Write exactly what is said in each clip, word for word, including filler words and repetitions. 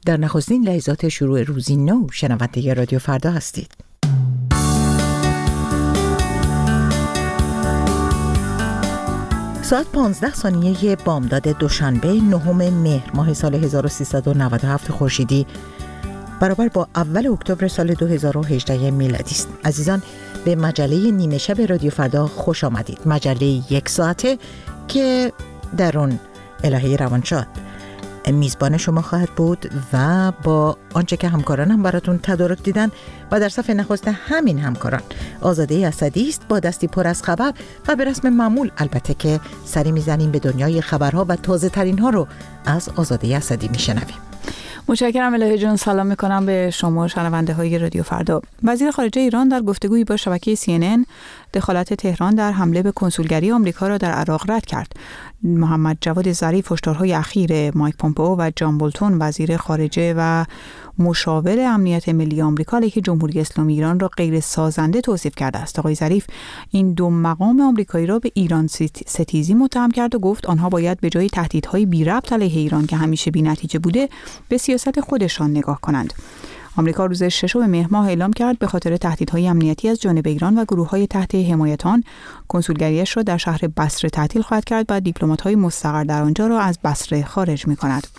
در نخستین لحظات شروع روزی نو شنونده رادیو فردا هستید. ساعت پانزده ثانیه بامداد دوشنبه نهم مهر ماه سال هزار و سیصد و نود و هفت خورشیدی برابر با اول اکتبر سال دو هزار و هجده میلادی است. عزیزان، به مجله نیمه شب رادیو فردا خوش آمدید. مجله یک ساعته که در اون الهه روانشاد میزبان شما خواهد بود و با آنچه که همکارانم براتون تدارک دیدن و در صف نخست همین همکاران آزاده اسدی است با دستی پر از خبر و به رسم معمول البته که سری میزنیم به دنیای خبرها و تازه ترین ها رو از آزاده اسدی میشنویم. متشکرم الهه جان. سلام میکنم به شما شنونده های رادیو فردا. وزیر خارجه ایران در گفتگویی با شبکه سی ان ان دخالت تهران در حمله به کنسولگری آمریکا را در عراق رد کرد. محمد جواد ظریف هشدارهای اخیر مایک پومپئو و جان بولتون وزیر خارجه و مشاور امنیت ملی آمریکا علیه جمهوری اسلامی ایران را غیر سازنده توصیف کرده است. آقای ظریف این دو مقام آمریکایی را به ایران ستیزی متهم کرد و گفت آنها باید به جای تهدیدهای بی ربط علیه ایران که همیشه بی نتیجه بوده به سیاست خودشان نگاه کنند. آمریکا روز ششم مهر ماه اعلام کرد به خاطر تهدیدهای امنیتی از جانب ایران و گروه‌های تحت حمایت آن کنسولگریش را در شهر بصره تعطیل خواهد کرد و دیپلمات‌های مستقر در آنجا را از بصره خارج می‌کند.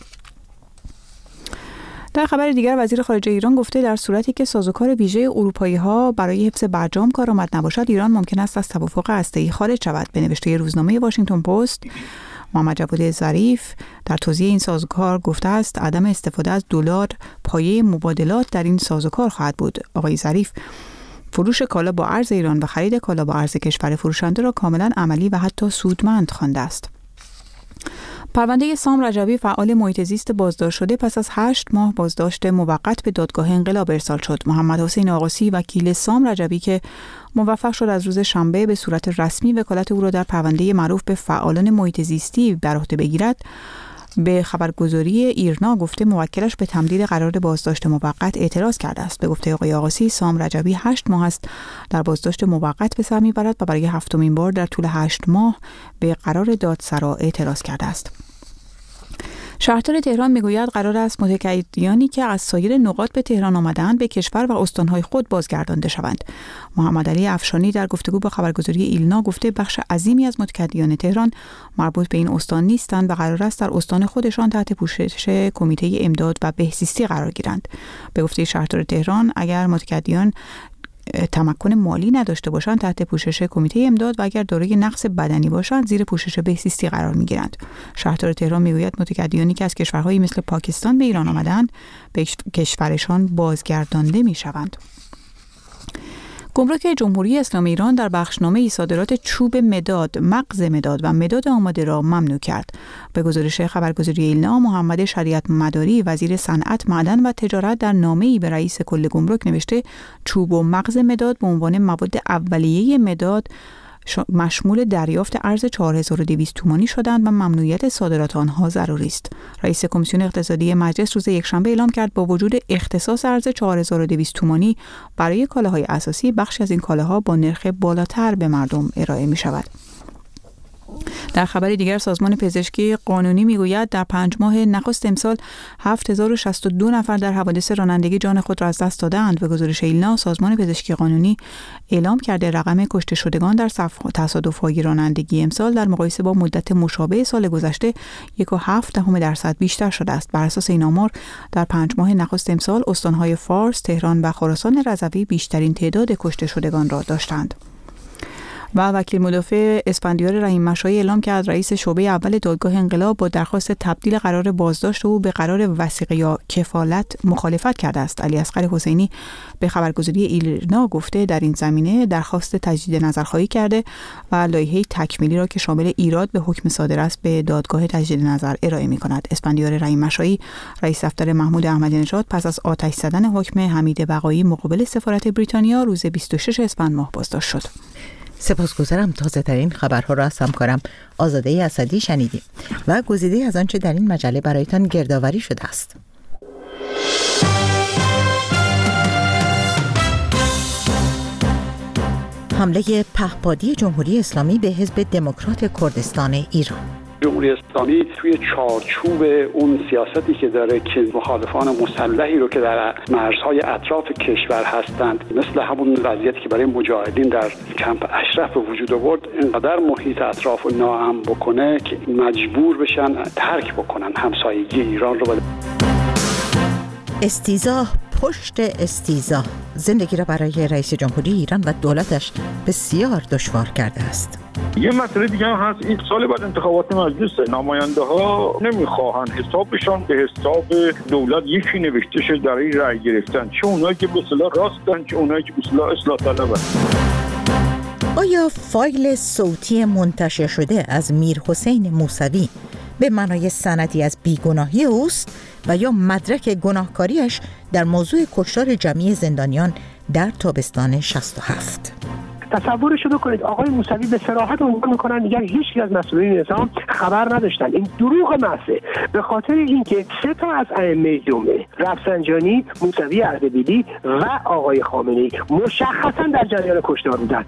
در خبر دیگر وزیر خارجه ایران گفته در صورتی که سازوکار ویژه اروپایی‌ها برای حفظ برجام کارآمد نباشد ایران ممکن است از توافق هسته‌ای خارج شود. به نوشته روزنامه واشنگتن پست محمد جواد ظریف در توضیح این سازوکار گفته است عدم استفاده از دلار پایه مبادلات در این سازوکار خواهد بود. آقای ظریف فروش کالا با ارز ایران و خرید کالا با ارز کشور فروشنده را کاملا عملی و حتی سودمند خوانده است. پرونده سام رجبی فعال محیط زیست بازداشت شده پس از هشت ماه بازداشت موقت به دادگاه انقلاب ارسال شد. محمد حسین آقاسی وکیل سام رجبی که موفق شد از روز شنبه به صورت رسمی وکالت او را در پرونده معروف به فعالان محیط زیستی بر عهده بگیرد، به خبرگزاری ایرنا گفته موکلش به تمدید قرار بازداشت موقت اعتراض کرده است. به گفته آقای آقاسی سام رجبی هشت ماه است در بازداشت موقت به سر میبرد و برای هفتمین بار در طول هشت ماه به قرار دادسرا اعتراض کرده است. شهردار تهران میگوید قرار است متقاعدانی که از سایر نقاط به تهران آمدند به کشور و استانهای خود بازگردانده شوند. محمد علی افشانی در گفتگو با خبرگزاری ایلنا گفته بخش عظیمی از متقاعدان تهران مربوط به این استان نیستند و قرار است در استان خودشان تحت پوشش کمیته امداد و بهزیستی قرار گیرند. به گفته شهردار تهران اگر متقاعدان تمکن مالی نداشته باشند تحت پوشش کمیته امداد و اگر دارای نقص بدنی باشند زیر پوشش بهزیستی قرار میگیرند. شهردار تهران میگوید متقاعدانی که از کشورهایی مثل پاکستان به ایران آمدند به کشورشان بازگردانده میشوند. گمرک جمهوری اسلامی ایران در بخشنامه صادرات چوب مداد، مغز مداد و مداد آماده را ممنوع کرد. به گزارش خبرگزاری ایلنا محمد شریعت مداری وزیر صنعت، معدن و تجارت در نامه‌ای به رئیس کل گمرک نوشته چوب و مغز مداد به عنوان مواد اولیه مداد مشمول دریافت ارز چهار هزار و دویست تومانی شدند و ممنوعیت صادرات آنها ضروری است. رئیس کمیسیون اقتصادی مجلس روز یکشنبه اعلام کرد با وجود اختصاص ارز چهار هزار و دویست تومانی برای کالاهای اساسی بخشی از این کالاها با نرخ بالاتر به مردم ارائه می شود. در خبر دیگر سازمان پزشکی قانونی میگوید در پنج ماه نخست امسال هفت هزار و شصت و دو نفر در حوادث رانندگی جان خود را از دست دادند. به گزارش ایلنا سازمان پزشکی قانونی اعلام کرده رقم کشته شدگان در تصادف‌های رانندگی امسال در مقایسه با مدت مشابه سال گذشته یک و هفت دهم درصد بیشتر شده است. بر اساس این آمار در پنج ماه نخست امسال استان‌های فارس، تهران و خراسان رضوی بیشترین تعداد کشته شدگان را داشتند. و وکیل مدافع اسفندیار رحیم مشایی اعلام کرد رئیس شعبه اول دادگاه انقلاب با درخواست تبدیل قرار بازداشت او به قرار وثیقه یا کفالت مخالفت کرده است. علی اصغر حسینی به خبرگزاری ایرنا گفته در این زمینه درخواست تجدید نظرخواهی کرده و لایحه تکمیلی را که شامل ایراد به حکم صادر است به دادگاه تجدید نظر ارائه می‌کند. اسفندیار رحیم مشایی رئیس دفتر محمود احمدی نژاد پس از آتش زدن حکم حمید بقایی مقابل سفارت بریتانیا روز بیست و شش اسفند ماه بازداشت شد. سپاسگزارم. تازه ترین خبرها را از همکارم آزاده اسدی شنیدیم و گزیده از آنچه در این مجله برایتان گردآوری شده است. حمله پهپادی جمهوری اسلامی به حزب دموکرات کردستان ایران. جمهوری اسلامی توی چارچوب اون سیاستی که داره که مخالفان مسلحی رو که در مرزهای اطراف کشور هستند، مثل همون وضعیتی که برای مجاهدین در کمپ اشرف به وجود آورد، اینقدر محیط اطراف رو ناامن بکنه که مجبور بشن ترک بکنن همسایگی ایران رو. استیزا پشت استیزا زندگی را برای رئیس جمهوری ایران و دولتش بسیار دشوار کرده است. یه مسئله دیگه هم هست، این سال بعد انتخابات مجلس، نماینده ها نمیخواهن حسابشان به حساب دولت یکی نوشته شده در این رأی گرفتن، چه اونایی که به اصطلاح راستن چه اونایی که به اصطلاح اصلاح طلبن. آیا فایل صوتی منتشر شده از میرحسین موسوی به معنای سندی از بیگناهی اوست و یا مدرک گناهکاریش در موضوع کشتار جمعی زندانیان در تابستان شصت و هفت؟ تصورش رو بکنید، آقای موسوی به صراحت عنوان میکنن میگن هیچ کی از مسئولین نظام خبر نداشتن. این دروغ محضه، به خاطر اینکه سه تا از ائمه جمعه، رفسنجانی، موسوی اردبیلی و آقای خامنه‌ای مشخصا در جریان کشتار بودن.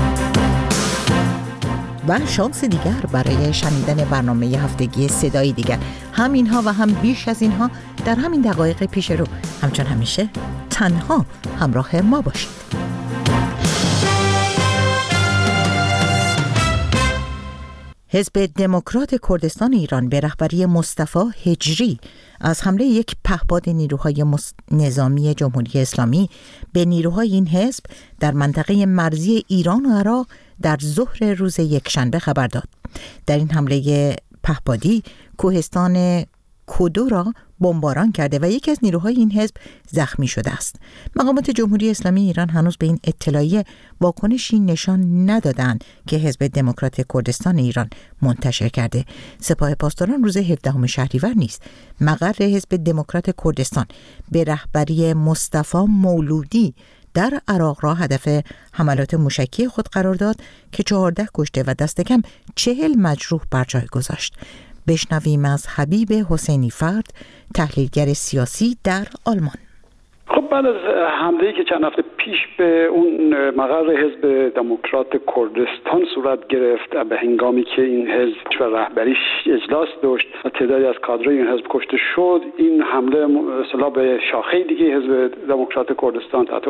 و شانس دیگر برای شنیدن برنامه هفتگی صدای دیگر، هم اینها و هم بیش از اینها در همین دقایق پیش رو. همچون همیشه تنها همراه ما باشید. حزب دموکرات کردستان ایران به رهبری مصطفی هجری از حمله یک پهپاد نیروهای نظامی جمهوری اسلامی به نیروهای این حزب در منطقه مرزی ایران و عراق در ظهر روز یکشنبه خبر داد. در این حمله پهپادی کوهستان کدو را بمباران کرده و یکی از نیروهای این حزب زخمی شده است. مقامات جمهوری اسلامی ایران هنوز به این اطلاعیه واکنشی نشان ندادند که حزب دموکرات کردستان ایران منتشر کرده. سپاه پاسداران روز هفدهم شهریور نیز مقر حزب دموکرات کردستان به رهبری مصطفی مولودی در عراق را هدف حملات موشکی خود قرار داد که چهارده کشته و دست کم چهل مجروح بر جای گذاشت. بشنویم از حبیب حسینی فرد، تحلیلگر سیاسی در آلمان. خب بعد از حمله‌ای که چند هفته پیش به اون مقر حزب دموکرات کردستان صورت گرفت، به هنگامی که این حزب و رهبریش اجلاس داشت و تعدادی از کادرهای این حزب کشته شد، این حمله اصطلاح به شاخه دیگه حزب دموکرات کردستان تحت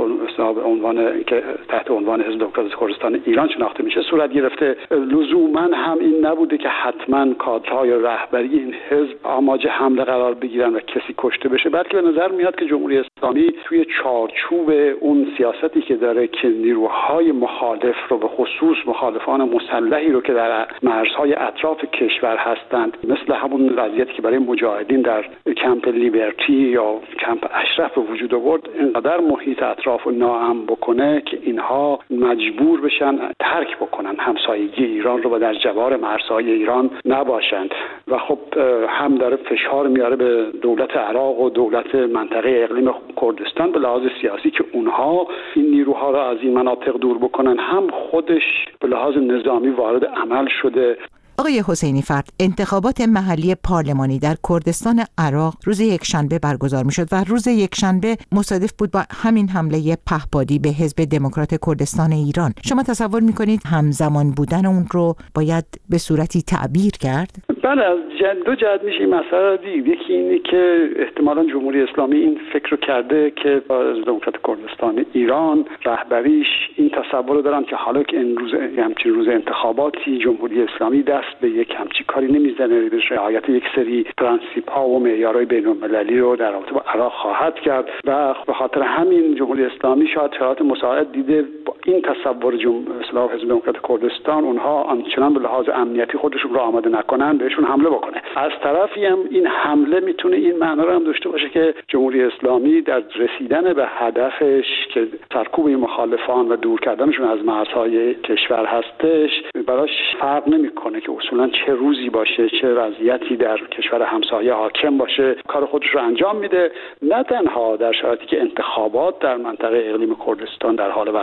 عنوان که تحت عنوان حزب دموکرات کردستان ایران شناخته میشه صورت گرفته. لزوما هم این نبوده که حتما کادرهای رهبری این حزب آماج حمله قرار بگیرن و کسی کشته بشه، بلکه به نظر میاد که جمهوری اسلامی توی چارچوب اون سیاستی که داره که نیروهای مخالف رو، به خصوص مخالفان مسلحی رو که در مرزهای اطراف کشور هستند، مثل همون وضعیتی که برای مجاهدین در کمپ لیبرتی یا کمپ اشرف به وجود آورد، اینقدر محیط اطراف رو ناامن بکنه که اینها مجبور بشن ترک بکنن همسایگی ایران رو و در جوار مرزهای ایران نباشند. و خب هم داره فشار میاره به دولت عراق و دولت منطقه اقلیم کردستان به لحاظ سیاسی که اونها این نیروها را از این مناطق دور بکنن، هم خودش به لحاظ نظامی وارد عمل شده. آقای حسینی فرد، انتخابات محلی پارلمانی در کردستان عراق روز یکشنبه برگزار می شد و روز یکشنبه مصادف بود با همین حمله پهپادی به حزب دموکرات کردستان ایران. شما تصور می کنید همزمان بودن اون رو باید به صورتی تعبیر کرد؟ بله، از دو جهت میشه این مسئله رو دید. یکی اینه که احتمالاً جمهوری اسلامی این فکر رو کرده که حزب دموکرات کردستان ایران رهبریش این تصور رو دارن که حالا که این روز همچین روز انتخاباتی جمهوری اسلامی دست به یک همچین کاری نمیزنه، به رعایت یک سری پرنسیپ ها و معیارهای بین المللی رو در رابطه با عراق خواهد کرد و به خاطر همین جمهوری اسلامی شاید شرایط مساعد دیده با این تصور جمهوری حزب دموکرات کردستان اونها آنچنان به لحاظ امنیتی خودشون رو آماده نکنن بهشون حمله بکنه. از طرفی هم این حمله میتونه این معنا رو هم داشته باشه که جمهوری اسلامی در رسیدن به هدفش که سرکوب مخالفان و دور کردنشون از مرزهای کشور هستش براش فرق نمیکنه که اصولا چه روزی باشه، چه وضعیتی در کشور همسایه حاکم باشه، کار خودش رو انجام میده. نه تنها در شرایطی که انتخابات در منطقه اقلیم کردستان در حال برگزاریه،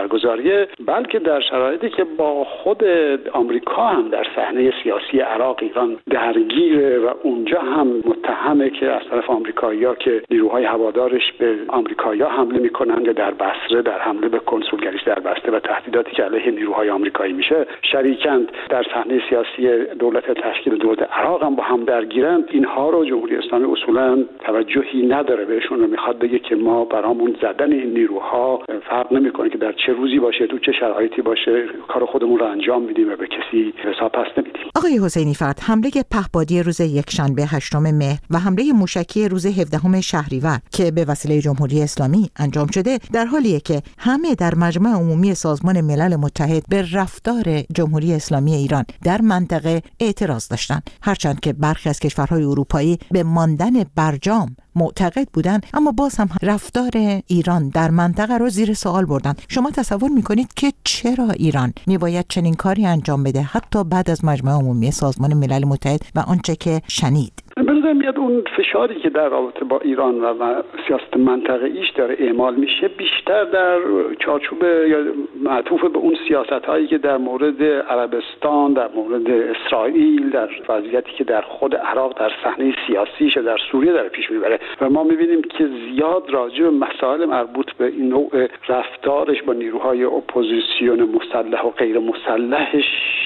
میگه بلکه در شرایطی که با خود آمریکا هم در صحنه سیاسی عراق ایران درگیره و اونجا هم متهمه که از طرف آمریکایی‌ها که نیروهای هوادارش به آمریکایی‌ها حمله میکنند یا در بصره در حمله به کنسولگریش در بسته و تهدیداتی که علیه نیروهای آمریکایی میشه شریکند در صحنه سیاسی دولت تشکیل دولت عراق هم با هم درگیرند. اینها رو جمهوری اسلامی اصولا توجهی نداره بهشون و میخواد بگه که ما برامون زدن این نیروها فرق نمیکنه که در چه روزی باشه تو چه شرایطی باشه کار خودمون رو انجام میدیم و به کسی حساب پس نمیدیم. آقای حسینی فرد، حمله پهپادی روز یکشنبه هشتم مهر و حمله موشکی روز هفدهم شهریور که به وسیله جمهوری اسلامی انجام شده در حالیه که همه در مجمع عمومی سازمان ملل متحد به رفتار جمهوری اسلامی ایران در منطقه اعتراض داشتند، هرچند که برخی از کشورهای اروپایی به ماندن برجام معتقد بودند، اما باز هم رفتار ایران در منطقه رو زیر سوال بردن. شما تصور میکنید که چرا ایران میباید چنین کاری انجام بده حتی بعد از مجمع عمومی سازمان ملل متحد و آنچه که شنید؟ به نظر میاد اون فشاری که در رابطه با ایران و سیاست منطقه‌ایش داره اعمال میشه بیشتر در چارچوب یا معطوف به اون سیاست‌هایی که در مورد عربستان، در مورد اسرائیل، در وضعیتی که در خود عراق در صحنه سیاسیش و در سوریه داره پیش میبره و ما میبینیم که زیاد راجع به مسائل مربوط به این نوع رفتارش با نیروهای اپوزیسیون مسلح و غیر مسلحش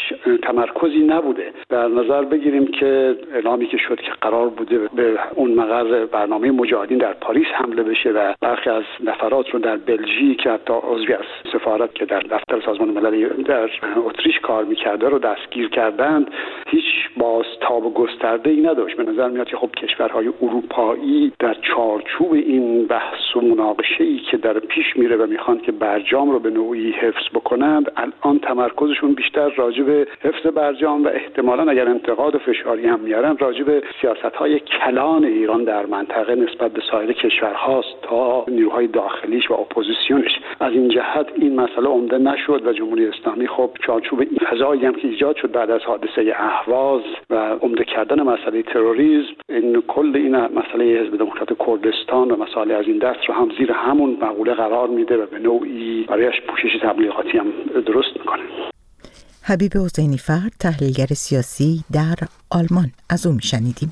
تمرکزی نبوده. در نظر بگیریم که اعلامی که شد که قرار بوده به اون مقر برنامه مجاهدین در پاریس حمله بشه و برخی از نفرات رو در بلژیک که حتی عضوی از سفارت که در دفتر سازمان ملل در اتریش کار میکرده رو دستگیر کردند، هیچ بازتاب گسترده‌ای نداشت. به نظر میاد که خب کشورهای اروپایی در چارچوب این بحث و مناقشه‌ای که در پیش میره و میخوان که برجام رو به نوعی حفظ بکنند، الان تمرکزشون بیشتر راجع به حفظ برجام و احتمالاً اگر انتقاد و فشاری هم میارن راجع به سیاست‌های کلان ایران در منطقه نسبت به سایر کشورهاست تا نیروهای داخلیش و اپوزیسیونش. از این جهت این مسئله عمده نشد و جمهوری اسلامی خب چارچوب این فضایی هم که ایجاد شد بعد از حادثه اهواز و عمده کردن مسئله تروریسم، این کل این مسئله حزب دموکرات کردستان و مسائل از این دست رو هم زیر همون مقوله قرار میده و به نوعی برایش پوشش تبلیغاتی هم درست میکنه. حبیب حسینی فرد، تحلیلگر سیاسی در آلمان، از او میشنیدیم.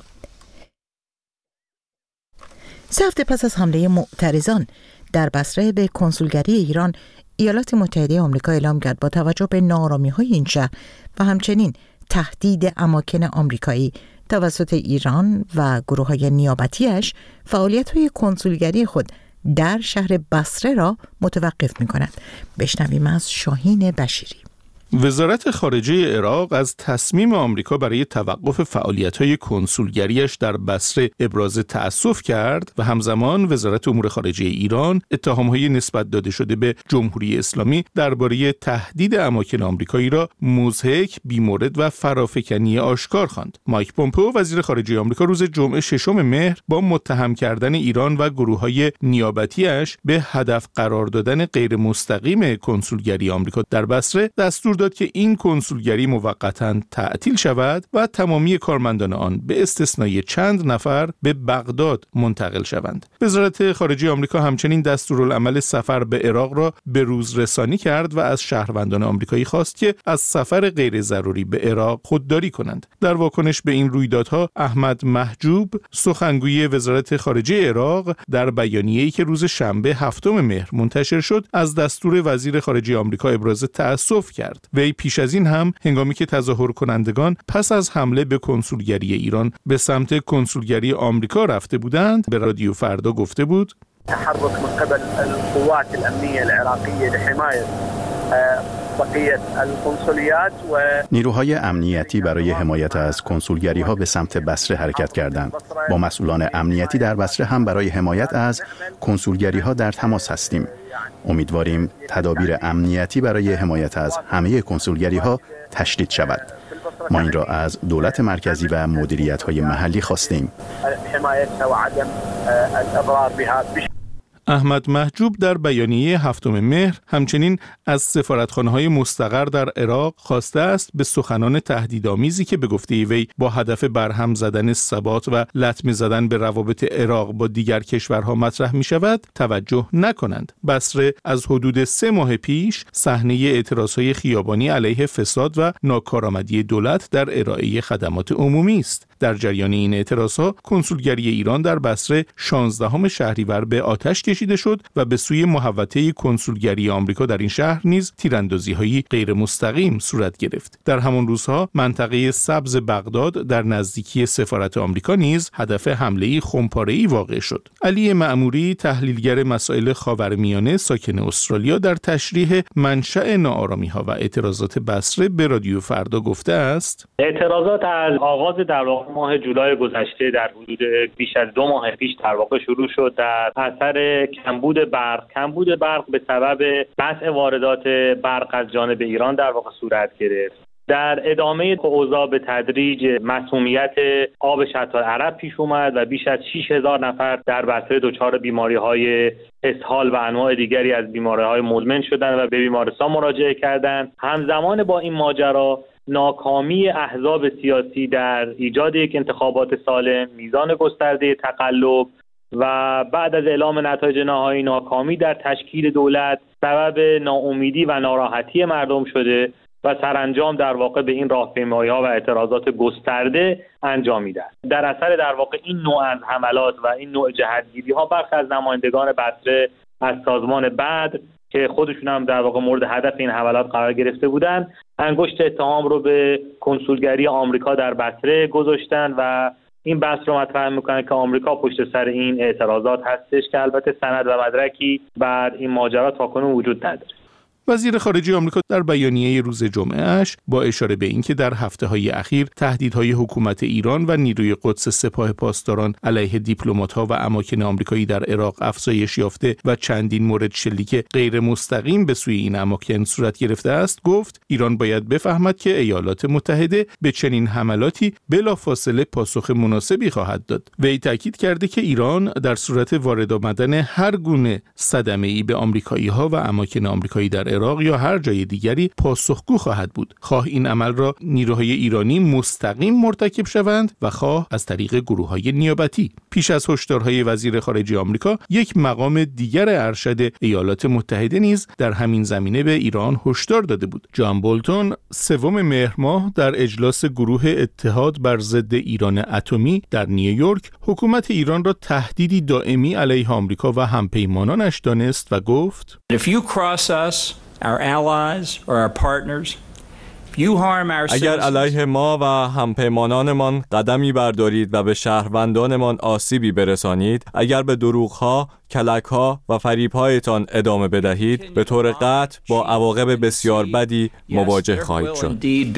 سه هفته پس از حمله معترضان در بصره به کنسولگری ایران، ایالات متحده آمریکا اعلام کرد با توجه به ناآرامی‌های این شهر و همچنین تهدید اماکن آمریکایی توسط ایران و گروه‌های نیابتی‌اش، فعالیت‌های کنسولگری خود در شهر بصره را متوقف می‌کند. بشنویم از شاهین بشیری. وزارت خارجه عراق از تصمیم آمریکا برای توقف فعالیت‌های کنسولگریش در بصره ابراز تأسف کرد و همزمان وزارت امور خارجه ایران اتهام‌های نسبت داده شده به جمهوری اسلامی درباره تهدید اماکن آمریکایی را مضحک، بی‌مورد و فرافکنی آشکار خواند. مایک پومپئو وزیر خارجه آمریکا روز جمعه ششم مهر با متهم کردن ایران و گروه‌های نیابتی‌اش به هدف قرار دادن غیر مستقیم کنسولگری آمریکا در بصره دستور داد که این کنسولگری موقتاً تعطیل شود و تمامی کارمندان آن به استثنای چند نفر به بغداد منتقل شوند. وزارت خارجه آمریکا همچنین دستورالعمل سفر به عراق را به روز رسانی کرد و از شهروندان آمریکایی خواست که از سفر غیر ضروری به عراق خودداری کنند. در واکنش به این رویدادها، احمد محجوب، سخنگوی وزارت خارجه عراق، در بیانیه‌ای که روز شنبه هفتم مهر منتشر شد، از دستور وزیر خارجه آمریکا ابراز تأسف کرد. وی پیش از این هم هنگامی که تظاهر کنندگان پس از حمله به کنسولگری ایران به سمت کنسولگری آمریکا رفته بودند، به رادیو فردا گفته بود: تحرك من قبل القوات الأمنية العراقية لحماية بقية القنصليات و نیروهای امنیتی برای حمایت از کنسولگری ها به سمت بصره حرکت کردند. با مسئولان امنیتی در بصره هم برای حمایت از کنسولگری ها در تماس هستیم. امیدواریم تدابیر امنیتی برای حمایت از همه کنسولگری ها تشدید شود. ما این را از دولت مرکزی و مدیریت های محلی خواستیم. احمد محجوب در بیانیه هفتم مهر همچنین از سفارتخانه‌های مستقر در عراق خواسته است به سخنان تهدیدآمیزی که به گفته وی با هدف برهم زدن ثبات و لطمه زدن به روابط عراق با دیگر کشورها مطرح می شود توجه نکنند. بصره از حدود سه ماه پیش صحنه اعتراضهای خیابانی علیه فساد و ناکارآمدی دولت در ارائه خدمات عمومی است. در جریان این اعتراضها کنسولگری ایران در بصره شانزدهم شهریور به آتش کشیده شد و به سوی محوطه کنسولگری آمریکا در این شهر نیز تیراندازی‌های غیر مستقیم صورت گرفت. در همان روزها منطقه سبز بغداد در نزدیکی سفارت آمریکا نیز هدف حمله خمپاره‌ای واقع شد. علی معموری تحلیلگر مسائل خاورمیانه ساکن استرالیا در تشریح منشأ ناآرامی‌ها و اعتراضات بصره به رادیو فردا گفته است: اعتراضات از آغاز در واقع ماه جولای گذشته در حدود بیش از دو ماه پیش در واقع شروع شد در اثر کمبود برق کمبود برق به سبب قطع واردات برق از جانب ایران در واقع صورت گرفت. در ادامه اوضاع به تدریج مسمومیت آب شط العرب پیش اومد و بیش از شش هزار نفر در بصره دچار بیماری‌های اسهال و انواع دیگری از بیماری‌های مزمن شدند و به بیمارستان مراجعه کردند. همزمان با این ماجرا ناکامی احزاب سیاسی در ایجاد یک انتخابات سالم، میزان گسترده تقلب و بعد از اعلام نتایج نهایی ناکامی در تشکیل دولت سبب ناامیدی و ناراحتی مردم شده و سرانجام در واقع به این راهپیمایی‌ها و اعتراضات گسترده انجامیده است. در اثر در واقع این نوع از حملات و این نوع جهت‌گیری‌ها برخی از نمایندگان بصره از سازمان بدر که خودشون هم در واقع مورد هدف این حملات قرار گرفته بودند، انگشت اتهام رو به کنسولگری آمریکا در بصره گذاشتن و این بحث رو مطرح میکنه که آمریکا پشت سر این اعتراضات هستش که البته سند و مدرکی بر این ماجرا تاکنون وجود نداره. وزیر خارجه آمریکا در بیانیه روز جمعه‌اش با اشاره به اینکه در هفته‌های اخیر تهدیدهای حکومت ایران و نیروی قدس سپاه پاسداران علیه دیپلمات‌ها و اماکن آمریکایی در عراق افزایش یافته و چندین مورد شلیک غیر مستقیم به سوی این اماکن صورت گرفته است، گفت ایران باید بفهمد که ایالات متحده به چنین حملاتی بلافاصله پاسخ مناسبی خواهد داد. وی تاکید کرده که ایران در صورت وارد آمدن هر گونه صدمه‌ای به آمریکایی‌ها و اماکن آمریکایی در عراق یا هر جای دیگری پاسخگو خواهد بود، خواه این عمل را نیروهای ایرانی مستقیم مرتکب شوند و خواه از طریق گروه‌های نیابتی. پیش از هشدارهای وزیر خارجه آمریکا، یک مقام دیگر ارشد ایالات متحده نیز در همین زمینه به ایران هشدار داده بود. جان بولتون سوم مهر ماه در اجلاس گروه اتحاد بر ضد ایران اتمی در نیویورک حکومت ایران را تهدیدی دائمی علیه آمریکا و همپیمانانش دانست و گفت: If you cross us, our allies or our partners, if you harm our اگر علیه ما و همپیمانانمان قدمی بردارید و به شهروندانمان آسیبی برسانید، اگر به دروغ‌ها، کلک‌ها و فریب‌هایتان ادامه بدهید، به طور قطع با عواقب بسیار بدی مواجه خواهید شد.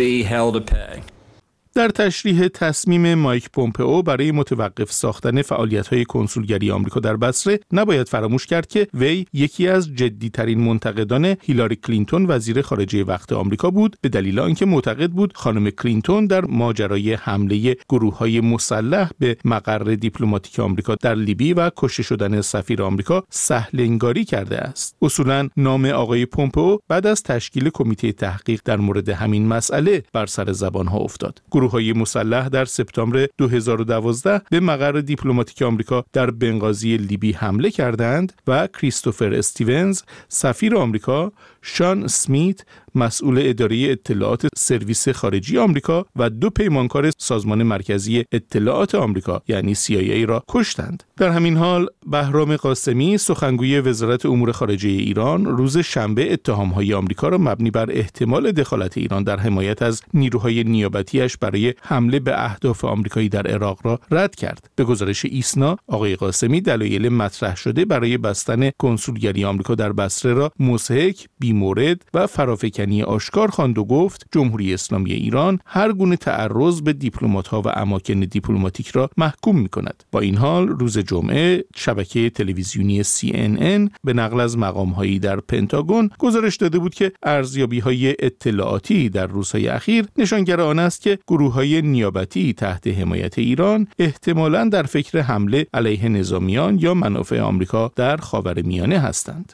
در تشریح تصمیم مایک پومپئو برای متوقف ساختن فعالیت‌های کنسولگری آمریکا در بصره، نباید فراموش کرد که وی یکی از جدی‌ترین منتقدان هیلاری کلینتون وزیر خارجه وقت آمریکا بود، به دلیل آنکه معتقد بود خانم کلینتون در ماجرای حمله گروه‌های مسلح به مقر دیپلماتیک آمریکا در لیبی و کشته شدن سفیر آمریکا سهل‌انگاری کرده است. اصولاً نام آقای پومپئو بعد از تشکیل کمیته تحقیق در مورد همین مسئله بر سر زبان‌ها افتاد. گروه‌های مسلح در سپتامبر دو هزار و دوازده به مقر دیپلماتیک آمریکا در بنغازی لیبی حمله کردند و کریستوفر استیونز سفیر آمریکا، شان اسمیت مسئول اداره اطلاعات سرویس خارجی آمریکا و دو پیمانکار سازمان مرکزی اطلاعات آمریکا یعنی سی آی ای را کشتند. در همین حال بهرام قاسمی سخنگوی وزارت امور خارجه ایران روز شنبه اتهام‌های آمریکا را مبنی بر احتمال دخالت ایران در حمایت از نیروهای نیابتی‌اش برای حمله به اهداف آمریکایی در عراق را رد کرد. به گزارش ایسنا، آقای قاسمی دلایل مطرح شده برای بستن کنسولگری آمریکا در بصره را مضحک، بی‌مورد و فرافکنی شکنی آشکار خواند و گفت جمهوری اسلامی ایران هر گونه تعرض به دیپلمات‌ها و اماکن دیپلماتیک را محکوم می‌کند. با این حال روز جمعه شبکه تلویزیونی سی ان ان به نقل از مقام‌هایی در پنتاگون گزارش داده بود که ارزیابی‌های اطلاعاتی در روزهای اخیر نشانگر آن است که گروه‌های نیابتی تحت حمایت ایران احتمالاً در فکر حمله علیه نظامیان یا منافع آمریکا در خاورمیانه هستند.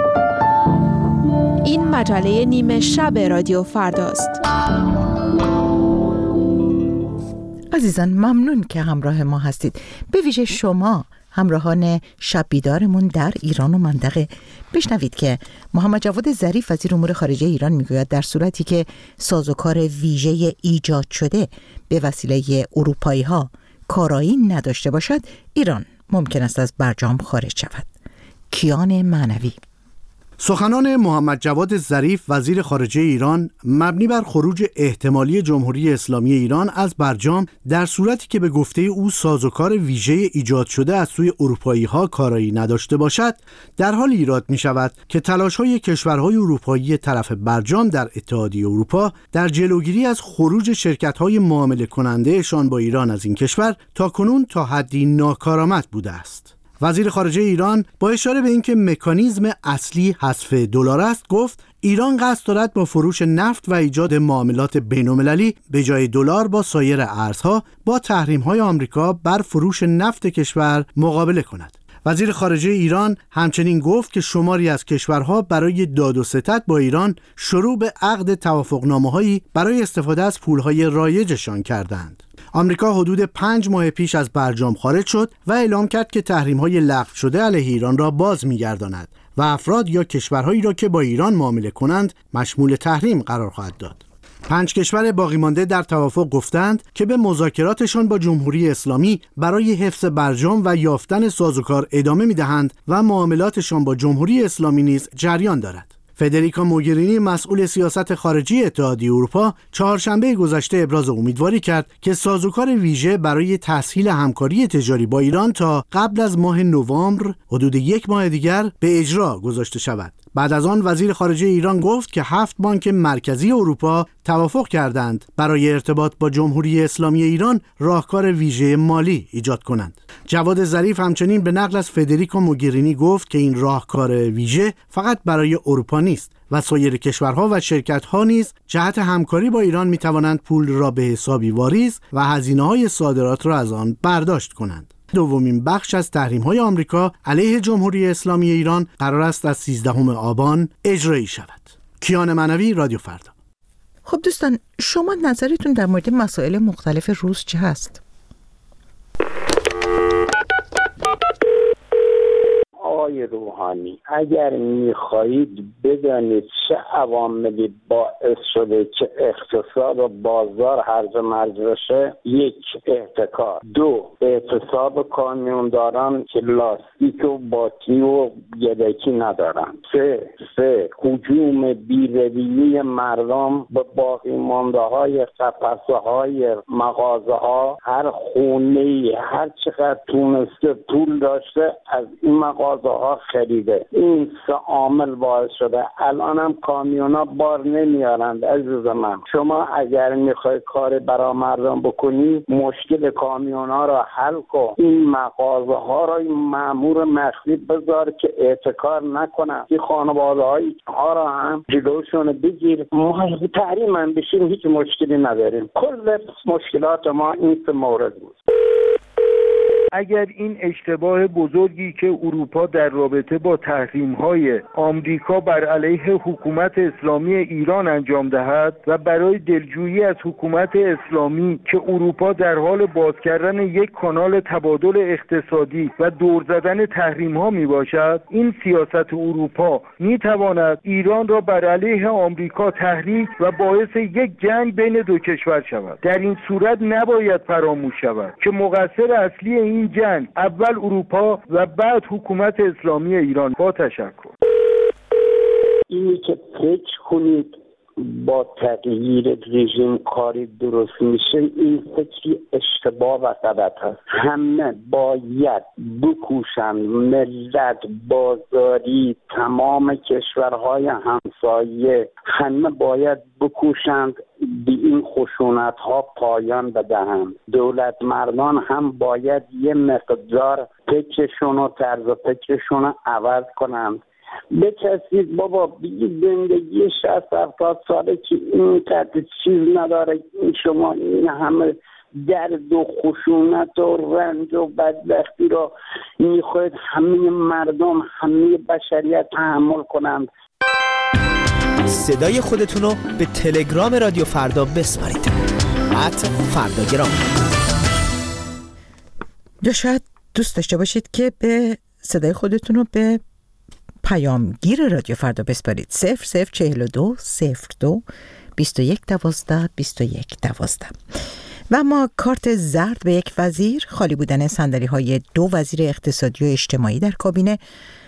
این مجله نیمه شب رادیو فرداست. عزیزان ممنون که همراه ما هستید. به ویژه شما همراهان شب بیدارمون در ایران و منطقه. بشنوید که محمد جواد ظریف وزیر امور خارجه ایران میگوید در صورتی که سازوکار ویژه ایجاد شده به وسیله اروپایی ها کارایی نداشته باشد، ایران ممکن است از برجام خارج شود. کیان معنوی. سخنان محمد جواد ظریف وزیر خارجه ایران مبنی بر خروج احتمالی جمهوری اسلامی ایران از برجام در صورتی که به گفته او سازوکار ویژه ایجاد شده از سوی اروپایی ها کارایی نداشته باشد، در حال ایراد می شود که تلاش های کشورهای اروپایی طرف برجام در اتحادیه اروپا در جلوگیری از خروج شرکت های معامله کننده شان با ایران از این کشور تا کنون تا حدی ناکارآمد بوده است. وزیر خارجه ایران با اشاره به اینکه مکانیزم اصلی حذف دلار است گفت ایران قصد دارد با فروش نفت و ایجاد معاملات بین‌المللی به جای دلار با سایر ارزها با تحریم‌های آمریکا بر فروش نفت کشور مقابله کند. وزیر خارجه ایران همچنین گفت که شماری از کشورها برای داد و ستد با ایران شروع به عقد توافقنامه‌هایی برای استفاده از پول‌های رایجشان کردند. آمریکا حدود پنج ماه پیش از برجام خارج شد و اعلام کرد که تحریم‌های لغو شده علیه ایران را باز می‌گرداند و افراد یا کشورهایی را که با ایران معامله کنند مشمول تحریم قرار خواهد داد. پنج کشور باقی مانده در توافق گفتند که به مذاکراتشان با جمهوری اسلامی برای حفظ برجام و یافتن سازوکار ادامه می‌دهند و معاملاتشان با جمهوری اسلامی نیز جریان دارد. فدریکا موگرینی مسئول سیاست خارجی اتحادیه اروپا چهارشنبه گذشته ابراز امیدواری کرد که سازوکار ویژه برای تسهیل همکاری تجاری با ایران تا قبل از ماه نوامبر حدود یک ماه دیگر به اجرا گذاشته شود. بعد از آن وزیر خارجه ایران گفت که هفت بانک مرکزی اروپا توافق کردند برای ارتباط با جمهوری اسلامی ایران راهکار ویژه مالی ایجاد کنند. جواد ظریف همچنین به نقل از فدریکا موگرینی گفت که این راهکار ویژه فقط برای اروپا نیست و سایر کشورها و شرکت‌ها نیز جهت همکاری با ایران می‌توانند پول را به حسابی واریز و هزینه‌های صادرات را از آن برداشت کنند. دومین بخش از تحریم‌های آمریکا علیه جمهوری اسلامی ایران قرار است از سیزدهم آبان اجرایی شود. کیان معنوی، رادیو فردا. خب دوستان، شما نظرتون در مورد مسائل مختلف روز چه هست؟ آقای روحانی، اگر میخواهید بدانید چه عواملی باعث شده که اقتصاد و بازار هرج و مرج بشه، یک، احتکار، دو، اعتصاب کامیونداران که لاستیک و باتری و یدکی ندارن، سه، سه، هجوم بی‌رویه مردم به باقی مانده های قفسه های مغازه ها. هر خونه هر چقدر تونسته پول داشته از این مغازه ها خریده. این سه عامل باعث شده. الان هم کامیونا بار نمیارند. عزیز من، شما اگر میخوای کار برای مردم بکنی، مشکل کامیونا را حل کن. این مغازه ها را این مأمور مخفی بذار که احتکار نکنن. این خانواده های ها را هم جلوشون بگیر. ما تحریم هم بشیم هیچ مشکلی نداریم. کل مشکلات ما این سه مورد بود. اگر این اشتباه بزرگی که اروپا در رابطه با تحریم‌های آمریکا بر علیه حکومت اسلامی ایران انجام دهد و برای دلجویی از حکومت اسلامی که اروپا در حال باز کردن یک کانال تبادل اقتصادی و دور زدن تحریم‌ها میباشد، این سیاست اروپا میتواند ایران را بر علیه آمریکا تحریک و باعث یک جنگ بین دو کشور شود. در این صورت نباید فراموش شود که مقصر اصلی این جنگ اول اروپا و بعد حکومت اسلامی ایران. با تشکر. اینی که فکر کنید با تغییر رژیم کاری درست میشه، این فکری اشتباه و غلط هست. همه باید بکوشند، ملت، بازاری، تمام کشورهای همسایه همه باید بکوشند به این خشونت ها پایان بدهند. دولت مردان هم باید یه مقدار فکرشون و طرز فکرشون رو عوض کنند. بکسید بابا بگید زندگی شصت هفتاد ساله که این قدر چیز نداره، این شما این همه درد و خشونت و رنج و بدبختی رو میخواید همه مردم، همه بشریت تحمل کنند. صدای خودتون رو به تلگرام رادیو فردا بسپارید. ات فرداگرام. یا شاید دوست داشته باشید که به صدای خودتون رو به پیامگیر رادیو فردا بسپارید. صفر صفر چهل و دو صفر دو بیست و یک دوازده بیست و یک دوازده. و ما کارت زرد به یک وزیر، خالی بودن صندلی های دو وزیر اقتصادی و اجتماعی در کابینه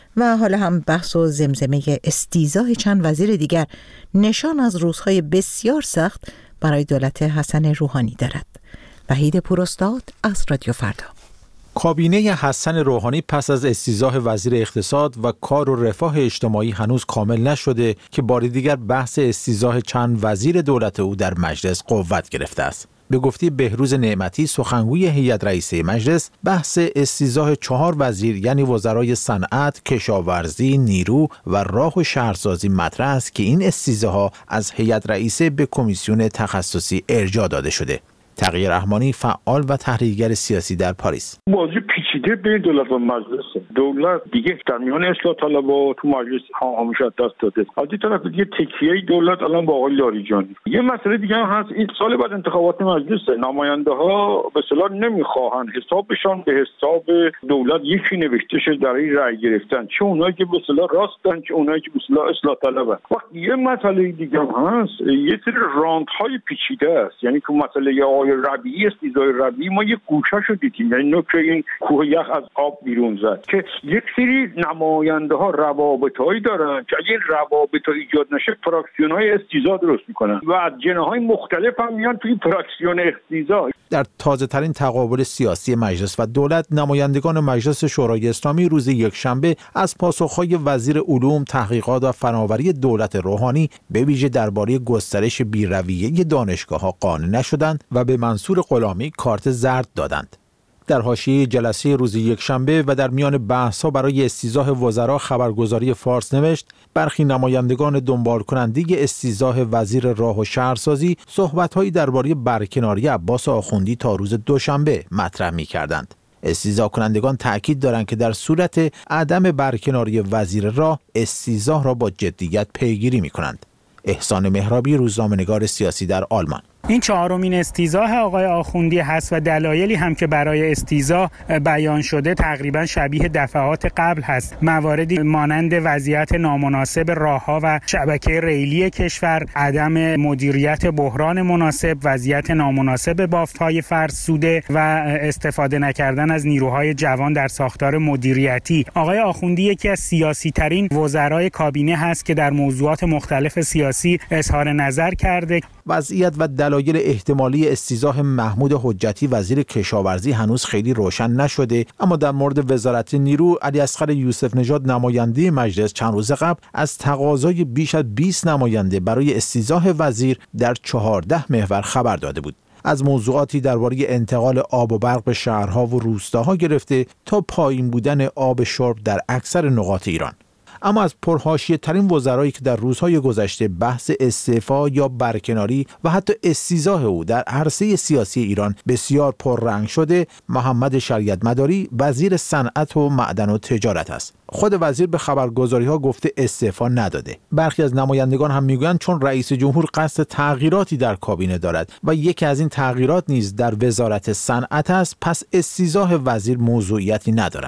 و حالا هم بحث و زمزمه استیضاح چند وزیر دیگر نشان از روزهای بسیار سخت برای دولت حسن روحانی دارد. وحید پوراستاد از رادیو فردا. کابینه حسن روحانی پس از استیضاح وزیر اقتصاد و کار و رفاه اجتماعی هنوز کامل نشده که بار دیگر بحث استیضاح چند وزیر دولت او در مجلس قوت گرفته است. به گفته بهروز نعمتی سخنگوی هیئت رئیسه مجلس، بحث استیضاح چهار وزیر یعنی وزرای صنعت، کشاورزی، نیرو و راه و شهرسازی مطرح است که این استیضاح‌ها از هیئت رئیسه به کمیسیون تخصصی ارجاع داده شده. تقی رحمانی فعال و تحریرگر سیاسی در پاریس: بازی پیچیده بین دولت و مجلس. دولت دیگه در میان اصلاح طلبها تو مجلس همیشه دست داده. از این طرف دیگه تکیه دولت الان با آقای لاریجانی. یه مسئله دیگه هم هست، این سال بعد انتخابات مجلس، نماینده ها به اصطلاح نمیخواهن حسابشان به حساب دولت یکی نوشته شه در این رأی گرفتن، چه اونایی که به اصطلاح راستن چه اونایی که به اصطلاح اصلاح طلبن. وقت یه مسئله دیگه هم هست، یه سری راندهای پیچیده است. یعنی که مسئله آقای ربیعی، استیضاح ربیعی، ما یه گوشه‌شو دیدیم، یعنی نوک این کوه یخ از آب بیرون زد که یک سری نماینده ها روابطایی دارن که اگه این روابط ایجاد نشه فراکسیون‌های استیضاح درست میکنن و از جناح‌های مختلف هم میان توی فراکسیون استیضاح. در تازه ترین تقابل سیاسی مجلس و دولت، نمایندگان مجلس شورای اسلامی روز یکشنبه از پاسخهای وزیر علوم، تحقیقات و فناوری دولت روحانی به ویژه درباره گسترش بی‌رویه دانشگاه‌ها قانع نشدند و به منصور غلامی کارت زرد دادند. در حاشیه جلسه روز یکشنبه و در میان بحث‌ها برای استیضاح وزرا، خبرگزاری فارس نوشت برخی نمایندگان دنبال کننده استیضاح وزیر راه و شهرسازی صحبت‌هایی درباره برکناری عباس آخوندی تا روز دوشنبه مطرح می‌کردند. استیضاح کنندگان تأکید دارند که در صورت عدم برکناری وزیر راه، استیضاح را با جدیت پیگیری می‌کنند. احسان مهرابی، روزنامه‌نگار سیاسی در آلمان: این چهارمین استیضاح آقای آخوندی هست و دلایلی هم که برای استیضاح بیان شده تقریبا شبیه دفعات قبل هست. مواردی مانند وضعیت نامناسب راه‌ها و شبکه ریلی کشور، عدم مدیریت بحران مناسب، وضعیت نامناسب بافت‌های فرسوده و استفاده نکردن از نیروهای جوان در ساختار مدیریتی. آقای آخوندی یکی از سیاسی ترین وزرای کابینه هست که در موضوعات مختلف سیاسی اظهار نظر کرده. وضعیت و دلایل احتمالی استیضاح محمود حجتی وزیر کشاورزی هنوز خیلی روشن نشده، اما در مورد وزارت نیرو، علی اصغر یوسف نژاد نماینده مجلس چند روز قبل از تقاضای بیش از بیست نماینده برای استیضاح وزیر در چهارده محور خبر داده بود. از موضوعاتی درباره انتقال آب و برق به شهرها و روستاها گرفته تا پایین بودن آب شرب در اکثر نقاط ایران. اما از پرحاشیه ترین وزرایی که در روزهای گذشته بحث استعفا یا برکناری و حتی استیضاح او در عرصه سیاسی ایران بسیار پررنگ شده، محمد شریعت مداری وزیر صنعت و معدن و تجارت است. خود وزیر به خبرگزاری‌ها گفته استعفا نداده. برخی از نمایندگان هم میگویند چون رئیس جمهور قصد تغییراتی در کابینه دارد و یکی از این تغییرات نیز در وزارت صنعت است، پس استیضاح وزیر موضوعیتی ندارد.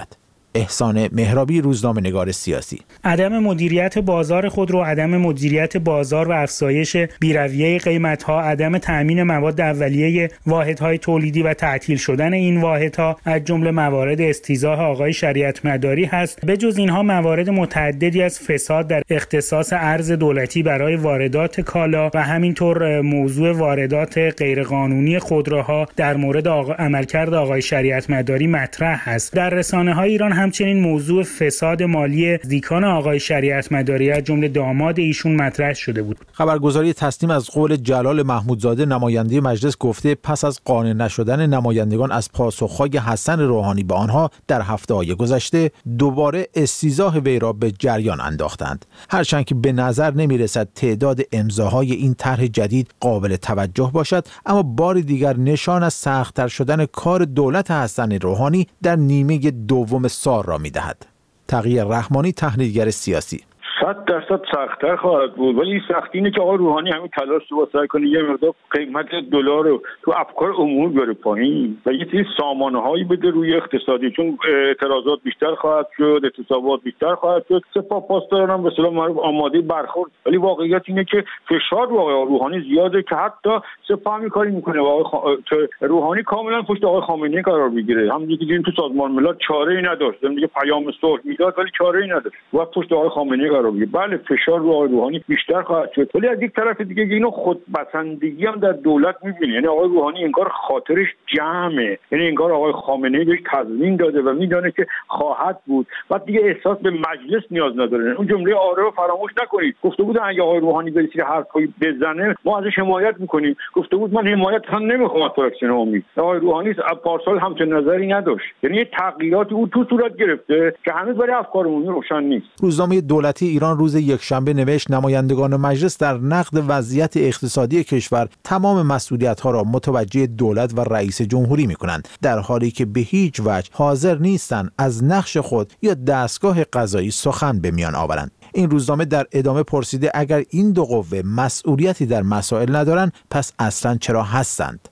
احسان مهرابی، روزنامه‌نگار سیاسی. عدم مدیریت بازار خودرو، عدم مدیریت بازار و افزایش بی‌رویه قیمت‌ها، عدم تأمین مواد اولیه واحدهای تولیدی و تعطیل شدن این واحدها از جمله موارد استیضاح آقای شریعت مداری هست. به جز اینها موارد متعددی از فساد در اختصاص ارز دولتی برای واردات کالا و همینطور موضوع واردات غیرقانونی خودروها در مورد آقا... عملکرد آقای شریعت مداری مطرح است. در رسانه‌های ایران همچنین موضوع فساد مالی دیکان آقای شریعت مداری از جمله داماد ایشون مطرح شده بود. خبرگزاری تسنیم از قول جلال محمودزاده نماینده مجلس گفته پس از قانع نشدن نمایندگان از پاسخهای حسن روحانی به آنها در هفته‌های گذشته دوباره استیضاح وی را به جریان انداختند. هرچند که به نظر نمی‌رسد تعداد امضاهای این طرح جدید قابل توجه باشد، اما بار دیگر نشان از سخت‌تر شدن کار دولت حسن روحانی در نیمه دوم سال را می‌دهد. تقی رحمانی، تحلیلگر سیاسی: صد درصد سخت‌تر خواهد بود، ولی این سختی اینه که آقای روحانی همین تلاش رو سعی کنه یه مقدار قیمت دلار رو تو افکار عمومی بیاره پایین و یه سری سامانه‌هایی بده روی اقتصادی، چون اعتراضات بیشتر خواهد شد، اعتصابات بیشتر خواهد شد. سپاه پاسداران هم به اصطلاح آماده برخورد، ولی واقعیت اینه که فشار رو آقای روحانی زیاده که حتی سپاه می کاری میکنه و آقای خ... روحانی کاملا پشت آقای خامنه‌ای قرار بگیره. هم دیگه دیدیم تو سازمان ملل چاره‌ای نداشت، دیگه پیام صلح میداد ولی چاره‌ای نداشت و پشت آقای خامنه‌ای قرار بگیره. بله فشار رو آقای روحانی بیشتر خواهد شد، ولی از یک طرف دیگه اینو خودپسندگی هم در دولت می‌بینه. یعنی آقای روحانی انگار خاطرش جمعه، یعنی انگار آقای خامنه‌ای بهش تضمین داده و میدونه که خواهد بود. بعد دیگه احساس به مجلس نیاز نداره. اون جمله آره رو فراموش نکنید. گفته بود اگه آقای روحانی برسید حرفی بزنه ما ازش حمایت می‌کنیم. گفته بود من حمایت هم نمی‌خوام از فراکسیون امید. آقای روحانی پارسال همچین نظری نداشت. یعنی یه تغییراتی او تو صورت گرفته که هنوز برای افکار عمومی روشن نیست. روزنامه دولتی ایران روز یکشنبه نوشت نمایندگان مجلس در نقد وضعیت اقتصادی کشور تمام مسئولیت‌ها را متوجه دولت و رئیس جمهوری می‌کنند، در حالی که به هیچ وجه حاضر نیستند از نقش خود یا دستگاه قضایی سخن به میان آورند. این روزنامه در ادامه پرسیده اگر این دو قوه مسئولیتی در مسائل ندارند پس اصلاً چرا هستند؟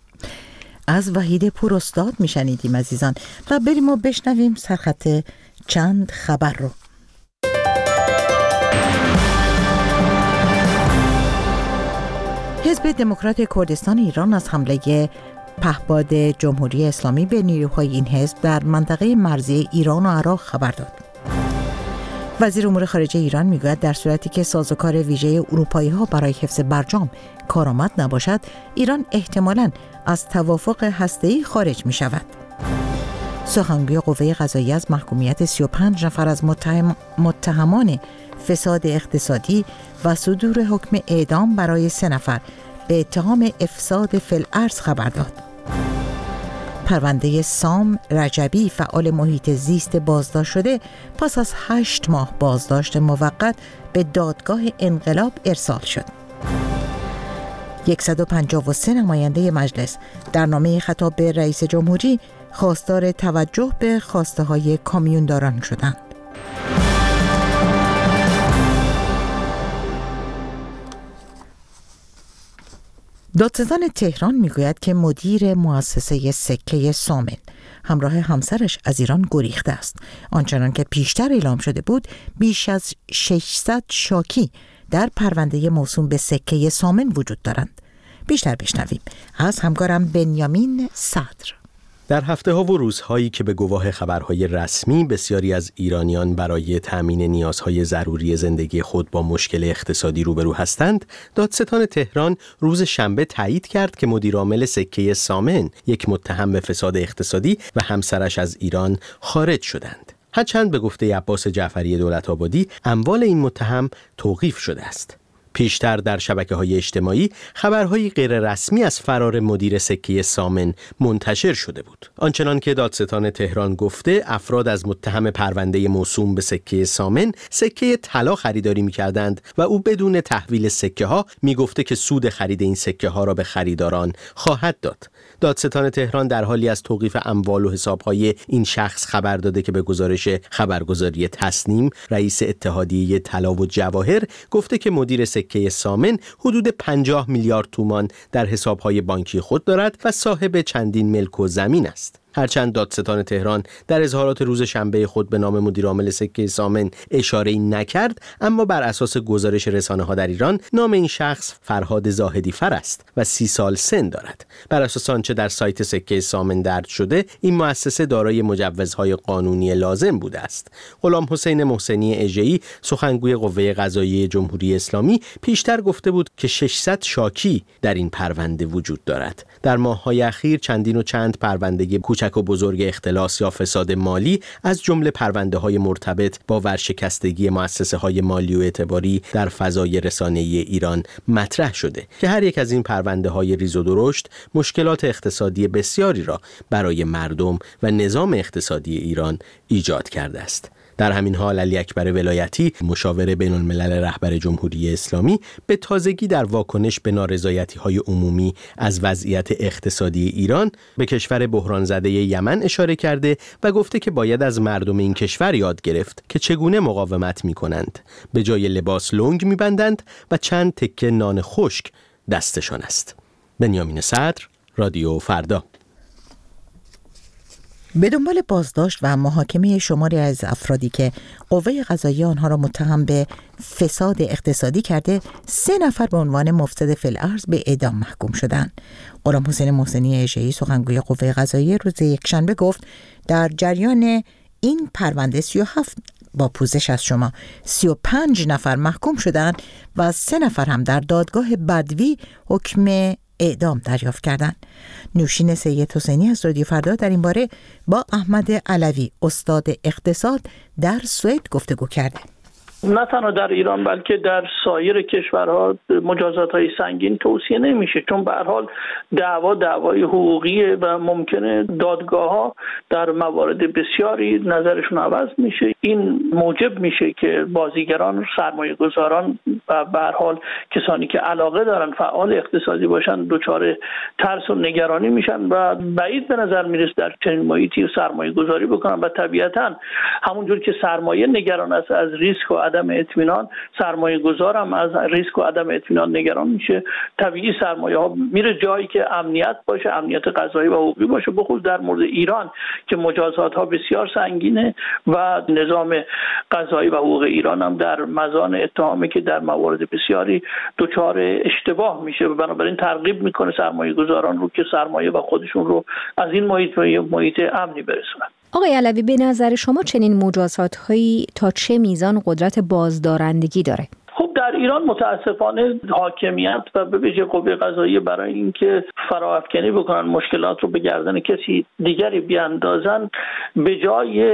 از وحید پوراستاد میشنیدیم عزیزان و بریم و بشنویم سرخط چند خبر رو. حزب دموکرات کردستان ایران از حمله پهپاد جمهوری اسلامی به نیروهای این حزب در منطقه مرزی ایران و عراق خبر داد. وزیر امور خارجه ایران میگوید در صورتی که سازوکار ویژه اروپایی‌ها برای حفظ برجام کارآمد نباشد، ایران احتمالاً از توافق هسته‌ای خارج می شود. سخنگوی قوه قضاییه از محکومیت سی و پنج نفر از متهم... متهمان فساد اقتصادی و صدور حکم اعدام برای سه نفر به اتهام افساد فی الارض خبر داد. پرونده سام رجبی فعال محیط زیست بازداشت شده پس از هشت ماه بازداشت موقت به دادگاه انقلاب ارسال شد. صد و پنجاه و سه نماینده مجلس در نامه خطاب به رئیس جمهوری خواستار توجه به خواسته های کامیونداران شدند. دادستان تهران میگوید که مدیر مؤسسه سکه سامن همراه همسرش از ایران گریخته است. آنچنان که پیشتر اعلام شده بود بیش از ششصد شاکی در پرونده موسوم به سکه سامن وجود دارند. بیشتر بشنویم از همکارم بنیامین صدر. در هفته ها و روزهایی که به گواه خبرهای رسمی بسیاری از ایرانیان برای تأمین نیازهای ضروری زندگی خود با مشکل اقتصادی روبرو هستند، دادستان تهران روز شنبه تایید کرد که مدیرعامل سکه سامن، یک متهم به فساد اقتصادی و همسرش از ایران خارج شدند. هرچند به گفته عباس جعفری دولت‌آبادی اموال این متهم توقیف شده است. پیشتر در شبکه‌های اجتماعی خبرهای غیر رسمی از فرار مدیر سکه سامن منتشر شده بود. آنچنان که دادستان تهران گفته، افراد از متهم پرونده موسوم به سکه سامن سکه طلا خریداری می‌کردند و او بدون تحویل سکه ها می‌گفته که سود خرید این سکه ها را به خریداران خواهد داد. دادستان تهران در حالی از توقیف اموال و حساب‌های این شخص خبر داده که به گزارش خبرگزاری تسنیم، رئیس اتحادیه طلا و جواهر گفته که مدیر سکه سامن حدود پنجاه میلیارد تومان در حساب‌های بانکی خود دارد و صاحب چندین ملک و زمین است. هرچند دادستان تهران در اظهارات روز شنبه خود به نام مدیر عامل سکه سامن اشاره‌ای نکرد، اما بر اساس گزارش رسانه‌ها در ایران نام این شخص فرهاد زاهدی فر است و سی سال سن دارد. بر اساس آنچه در سایت سکه سامن درج شده، این مؤسسه دارای مجوزهای قانونی لازم بوده است. غلام حسین محسنی اژه‌ای سخنگوی قوه قضاییه جمهوری اسلامی پیشتر گفته بود که ششصد شاکی در این پرونده وجود دارد. در ماه‌های اخیر چندین و چند پرونده کوچک و بزرگ اختلاس یا فساد مالی از جمله پرونده‌های مرتبط با ورشکستگی مؤسسه‌های مالی و اعتباری در فضای رسانه‌ای ایران مطرح شده که هر یک از این پرونده‌های ریز و درشت مشکلات اقتصادی بسیاری را برای مردم و نظام اقتصادی ایران ایجاد کرده است. در همین حال علی اکبر ولایتی، مشاور بین الملل رهبر جمهوری اسلامی، به تازگی در واکنش به نارضایتی‌های عمومی از وضعیت اقتصادی ایران به کشور بحران زده یمن اشاره کرده و گفته که باید از مردم این کشور یاد گرفت که چگونه مقاومت می‌کنند. به جای لباس لنگ می‌بندند و چند تکه نان خشک دستشان است. بنیامین صدر، رادیو فردا. به دنبال بازداشت و محاکمه شماری از افرادی که قوه قضاییه آنها را متهم به فساد اقتصادی کرده، سه نفر به عنوان مفسد فی الارض به اعدام محکوم شدند. غلام حسین محسنی اژه‌ای سخنگوی قوه قضاییه روز یکشنبه گفت در جریان این پرونده سی و هفت با پوزش از شما سی و پنج نفر محکوم شدند و سه نفر هم در دادگاه بدوی حکم اعدام دریافت کردند. نوشین سید حسینی از رادیو فردا در این باره با احمد علوی استاد اقتصاد در سوئد گفتگو کرده. نه تنها در ایران بلکه در سایر کشورها مجازات‌های سنگین توصیه نمیشه، چون به هر حال دعوا دعوای حقوقیه و ممکنه دادگاه‌ها در موارد بسیاری نظرشون عوض میشه. این موجب میشه که بازیگران، سرمایه‌گذاران و به هر حال کسانی که علاقه دارن فعال اقتصادی باشن دچار ترس و نگرانی میشن و بعید به نظر میرسه در چنین محیطی سرمایه‌گذاری بکنن و طبیعتاً همونجور که سرمایه نگران است از ریسک و عدم اطمینان، سرمایه گذار هم از ریسک و عدم اطمینان نگران میشه. طبیعی سرمایه ها میره جایی که امنیت باشه، امنیت قضایی و حقوقی باشه، بخصوص در مورد ایران که مجازات ها بسیار سنگینه و نظام قضایی و حقوق ایران هم در مزان اتهامی که در موارد بسیاری دچار اشتباه میشه و بنابراین ترغیب میکنه سرمایه گذاران رو که سرمایه و خودشون رو از این محیط به محیط امنی برسونن. آقای علوی، به نظر شما چنین مجازات‌هایی تا چه میزان قدرت بازدارندگی داره؟ خب در ایران متاسفانه حاکمیت و به ویژه قوه قضاییه برای اینکه فراافکنی بکنن مشکلات رو به گردن کسی دیگری بیاندازن، به جای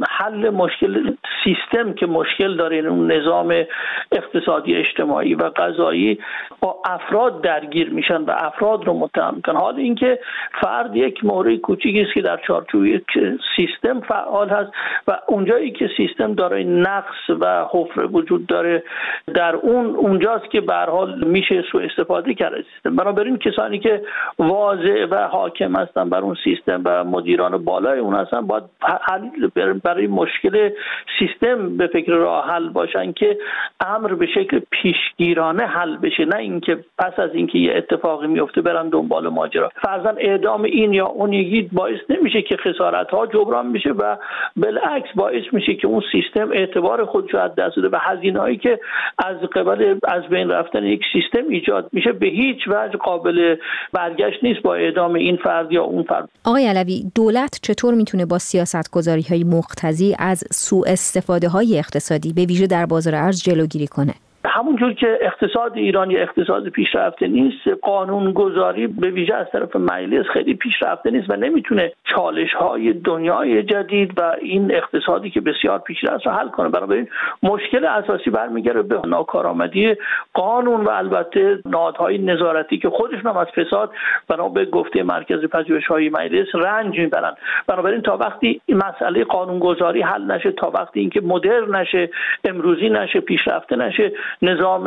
حل مشکل سیستم که مشکل داره، این اون نظام اقتصادی اجتماعی و قضایی، با افراد درگیر میشن و افراد رو متهم میکنن. حال اینکه فرد یک مورد کوچیکی است که در چارچوب یک سیستم فعال هست و اونجایی که سیستم دارای نقص و حفره وجود داره، در اون اونجاست که به هر حال میشه سوء استفاده کرد سیستم. بنابراین کسانی که واضح و حاکم هستن بر اون سیستم و مدیران بالای اون هستن باید حل برای مشکل سیستم به فکر راه حل باشن که امر به شکل پیشگیرانه حل بشه، نه اینکه پس از اینکه یه اتفاقی میفته برن دنبال ماجرا. فرضاً اعدام این یا اون یکی باعث نمیشه که خسارت ها جبران بشه و بالعکس باعث میشه که اون سیستم اعتبار خودش رو از دست بده و هزینه‌ای که از قبل از بین رفتن یک سیستم ایجاد میشه به هیچ وجه قابل برگشت نیست با اعدام این فرد یا اون فرد. آقای علوی، دولت چطور میتونه با سیاست‌گذاری‌های مقتضی از سوء استفاده‌های اقتصادی به ویژه در بازار ارز جلوگیری کنه؟ همونجور که اقتصاد ایران یا اقتصاد پیشرفته نیست، قانون گذاری به ویژه از طرف مجلس خیلی پیشرفته نیست و نمیتونه چالش های دنیای جدید و این اقتصادی که بسیار پیشرفت رو حل کنه. بنابراین مشکل اساسی برمیگرده به ناکارآمدی قانون و البته نهادهای نظارتی که خودشون هم از فساد بنا به گفته مرکز پژوهش‌های مجلس رنج میبرن. بنابراین تا وقتی این مسئله قانون گذاری حل نشه، تا وقتی اینکه مدرن نشه، امروزی نشه، پیشرفته نشه، نظام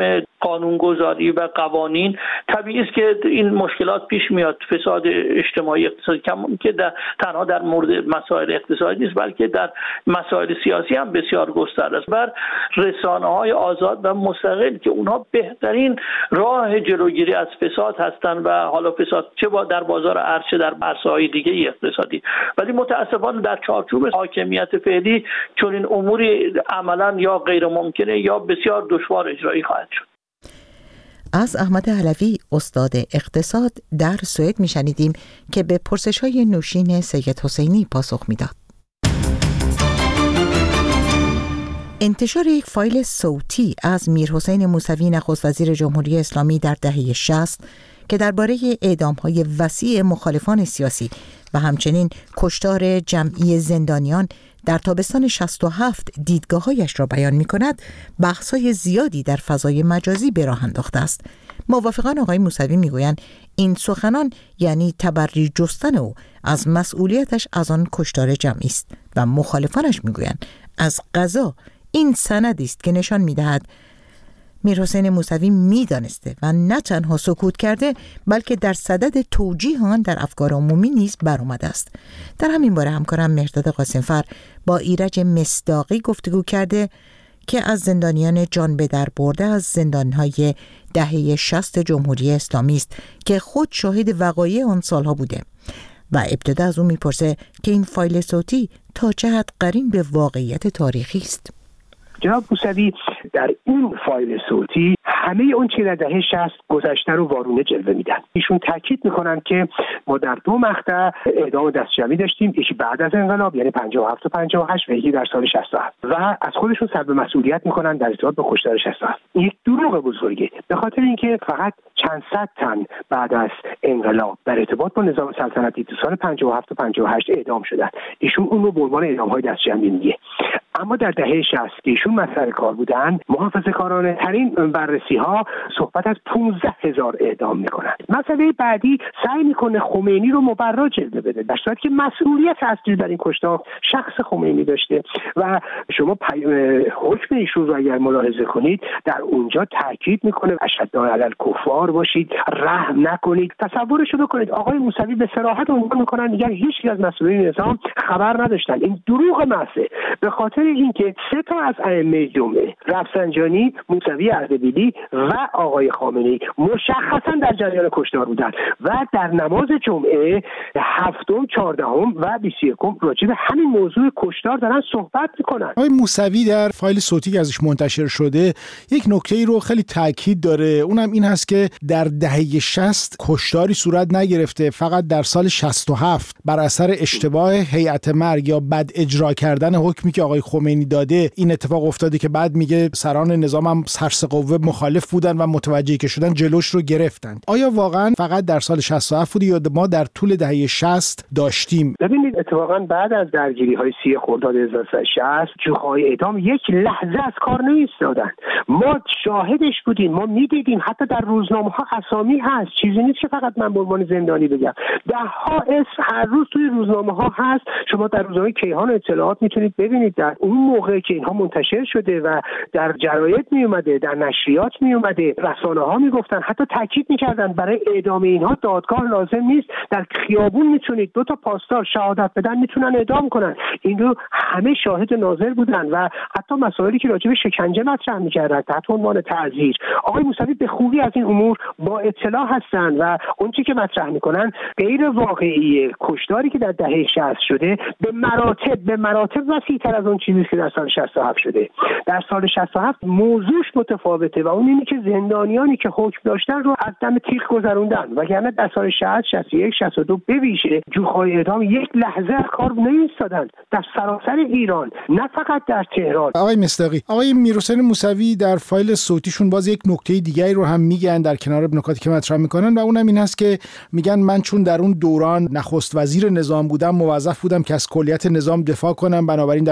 قانونگذاری و قوانین، طبیعی است که این مشکلات پیش میاد. فساد اجتماعی اقتصادی کم که در تنها در مورد مسائل اقتصادی نیست، بلکه در مسائل سیاسی هم بسیار گسترده است. بر رسانه‌های آزاد و مستقل که اونها بهترین راه جلوگیری از فساد هستند و حالا فساد چه با در بازار ارز چه در عرصه‌های دیگه اقتصادی، ولی متأسفانه در چارچوب حاکمیت فعلی چون این اموری عملاً یا غیر ممکنه یا بسیار دشوار اجرایی خواهد شد. از احمد علوی استاد اقتصاد در سوئد میشنیدیم که به پرسش‌های نوشین سید حسینی پاسخ میداد. انتشار یک فایل صوتی از میرحسین موسوی نخست وزیر جمهوری اسلامی در دهه شصت که درباره اعدام‌های وسیع مخالفان سیاسی و همچنین کشتار جمعی زندانیان در تابستان شصت و هفت دیدگاه‌هایش را بیان می‌کند، بحث‌های زیادی در فضای مجازی به راه انداخته است. موافقان آقای موسوی می‌گویند این سخنان یعنی تبری جستن او از مسئولیتش از آن کشتار جمعی است و مخالفانش می‌گویند از قضا این سندی است که نشان می‌دهد میرحسین موسوی می‌دانسته و نه تنها سکوت کرده بلکه در صدد توجیه آن در افکار عمومی نیز برآمده است. در همین باره همکارم مهرداد قاسمفر با ایرج مصداقی گفتگو کرده که از زندانیان جان به در برده از زندان‌های دهه شصت جمهوری اسلامی است که خود شاهد وقایع آن سالها بوده و ابتدا از او میپرسه که این فایل صوتی تا چه حد قرین به واقعیت تاریخی است. جناب موسوی در این فایل صوتی همه اون چیز در دهه شصت گذشته رو وارونه جلوه میدن. ایشون تاکید میکنن که ما در دو مقطع اعدام دستجمعی داشتیم، یکی بعد از انقلاب یعنی پنجاه و هفت و پنجاه و هشت و یکی در سال شصت و هفت و از خودشون سلب مسئولیت میکنن در ارتباط به کشتار شصت و هفت. این یک دروغ بزرگه، به خاطر اینکه فقط چند صد تن بعد از انقلاب در ارتباط با نظام سلطنتی تو سال پنجاه و هفت و پنجاه و هشت اعدام شدن. ایشون اون رو به عنوان اعدام‌های دستجمعی میگه. اما در دهه شصت که ایشون مسئله کار بودن، محافظه‌کارانه ترین بررسی ها صحبت از پانزده هزار اعدام میکنن. مسئله بعدی سعی میکنه خمینی رو مبرا جلوه بده، در صورتی که مسئولیت اصلی در این کشتار شخص خمینی داشته و شما حکم ایشون رو اگر ملاحظه کنید در اونجا تاکید میکنه اشداء علی الکفار باشید، رحم نکنید. تصورش رو کنید آقای موسوی به صراحت عنوان میکنن میگن هیچ یک از مسئولین نظام خبر نداشتن. این دروغ محضه، به خاطر اینکه سه تا از ائمه جمعه رفسنجانی، موسوی اردبیلی و آقای خامنه‌ای مشخصا در جریان کشتار بودن و در نماز جمعه هفتم، چهاردهم و بیست و یکم راجع به همین موضوع کشتار دارن صحبت میکنن. آقای موسوی در فایل صوتی که ازش منتشر شده یک نکته‌ای رو خیلی تاکید داره، اونم این هست که در دهه شصت کشتاری صورت نگرفته، فقط در سال شصت و هفت بر اثر اشتباه هیئت مرگ یا بد اجرا کردن حکمی که آقای خمینی داده این اتفاق افتاده که بعد میگه سران نظام هم سرس قوه مخالف بودن و متوجه که شدن جلوش رو گرفتند. آیا واقعا فقط در سال شصت و هفت بود یا ما در طول دهه شصت داشتیم؟ ببینید اتفاقا بعد از درگیری های سی خرداد هزار و سیصد و شصت جوخه‌های اعدام یک لحظه از کار نایستادن. ما شاهدش بودیم، ما میدیدیم، حتی در روزنامه ها اسامی هست، چیزی نیست که فقط من به عنوان زندانی بگم. ده ها اسم هر روز توی روزنامه ها هست. شما در روزنامه کیهان اطلاعات میتونید ببینید در اون موقع که اینها منتشر شده و در جراید می اومده، در نشریات می اومده، رسانه ها میگفتن، حتی تاکید میکردن برای اعدام اینها دادگاه لازم نیست، در خیابون میتونید دو تا پاسدار شهادت بدن میتونن اعدام کنن. این رو همه شاهد ناظر بودن و حتی مسائلی که راجع به شکنجه مطرح میکردن تحت عنوان تعزیر. آقای موسوی به خوبی از این امور با اطلاع هستن و اون چیزی که مطرح میکنن غیر واقعیه. کشتاری که در دهه شصت شده به مراتب به مراتب وسیع‌تر از اون چیزی که در سال شصت و هفت شده. در سال شصت و هفت موضوعش متفاوته و اون اینه که زندانیانی که حکم داشتن رو از دم تیغ گذروندن، وگرنه در سال شصت، شصت و یک، شصت و دو به ویژه جوخه‌های اعدام یک لحظه از کار نایستادن در سراسر ایران، نه فقط در تهران. آقای مصداقی، آقای میرحسین موسوی در فایل صوتیشون باز یک نکته دیگری رو هم میگن در کنار نکاتی که مطرح میکنن و اونم این هست که میگن من چون در اون دوران نخست وزیر نظام بودم موظف بودم که از کلیت نظام دفاع کنم، بنابراین در مصاحبه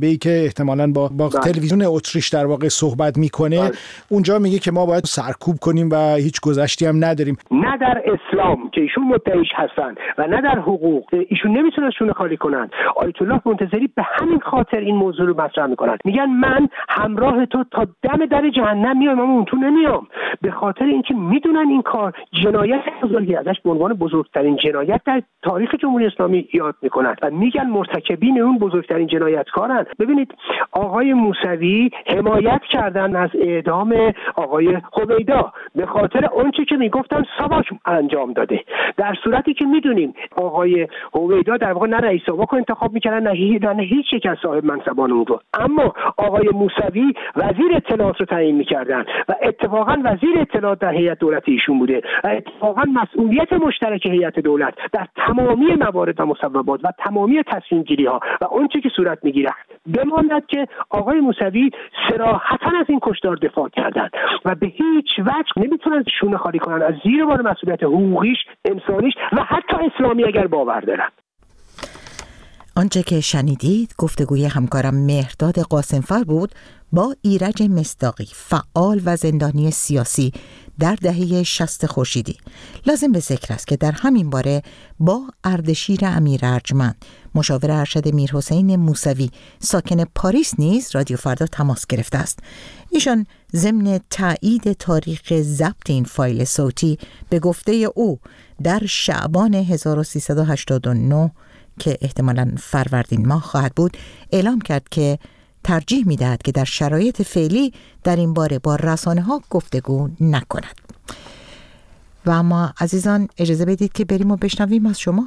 مصاحبه‌ای که احتمالاً با با تلویزیون اتریش در واقع صحبت میکنه بله. اونجا میگه که ما باید سرکوب کنیم و هیچ گذشتی هم نداریم. نه در اسلام که ایشون مدعیش هستن و نه در حقوق ایشون نمیتونن شونه خالی کنن. آیت الله منتظری به همین خاطر این موضوع رو مطرح میکنن، میگن من همراه تو تا دم در جهنم میام اما اون تو نمیام، به خاطر اینکه میدونن این کار جنایت بزرگی ازش به عنوان بزرگترین جنایت در تاریخ جمهوری اسلامی یاد میکنن و میگن مرتکبین اون بزرگترین جنایتکارن. ببینید آقای موسوی حمایت کردن از اعدام آقای هویدا به خاطر اونچه که میگفتن ساواک انجام داده، در صورتی که میدونیم آقای هویدا در واقع نه رئیس ساواک انتخاب میکردن نه, نه هیچ یک از صاحب منصبان اون رو، اما آقای موسوی وزیر اطلاعات رو تعیین میکردن و اتفاقا وزیر اطلاعات در هیئت دولتی ایشون بوده و اتفاقا مسئولیت مشترک هیئت دولت در تمامی موارد و مصوبات و تمامی تصمیم گیری ها و اونچه که صورت میگیره بماند که آقای موسوی صراحتا از این کشتار دفاع کردن و به هیچ وجه نمیتونن شونه خالی کنن از زیر بار مسئولیت حقوقیش، انسانیش و حتی اسلامی اگر باور دارن. آنچه که شنیدید گفتگوی همکارم مهرداد قاسمفر بود با ایرج مصداقی، فعال و زندانی سیاسی در دهه شصت خورشیدی. لازم به ذکر است که در همین باره با اردشیر امیر ارجمند، مشاور ارشد میرحسین موسوی ساکن پاریس نیز رادیو فردا تماس گرفته است. ایشان ضمن تایید تاریخ ضبط این فایل صوتی به گفته او در شعبان هزار و سیصد و هشتاد و نه که احتمالاً فروردین ماه خواهد بود، اعلام کرد که ترجیح می‌دهد که در شرایط فعلی در این باره با رسانه‌ها گفتگو نکند. و اما عزیزان اجازه بدید که بریم و بشنویم از شما.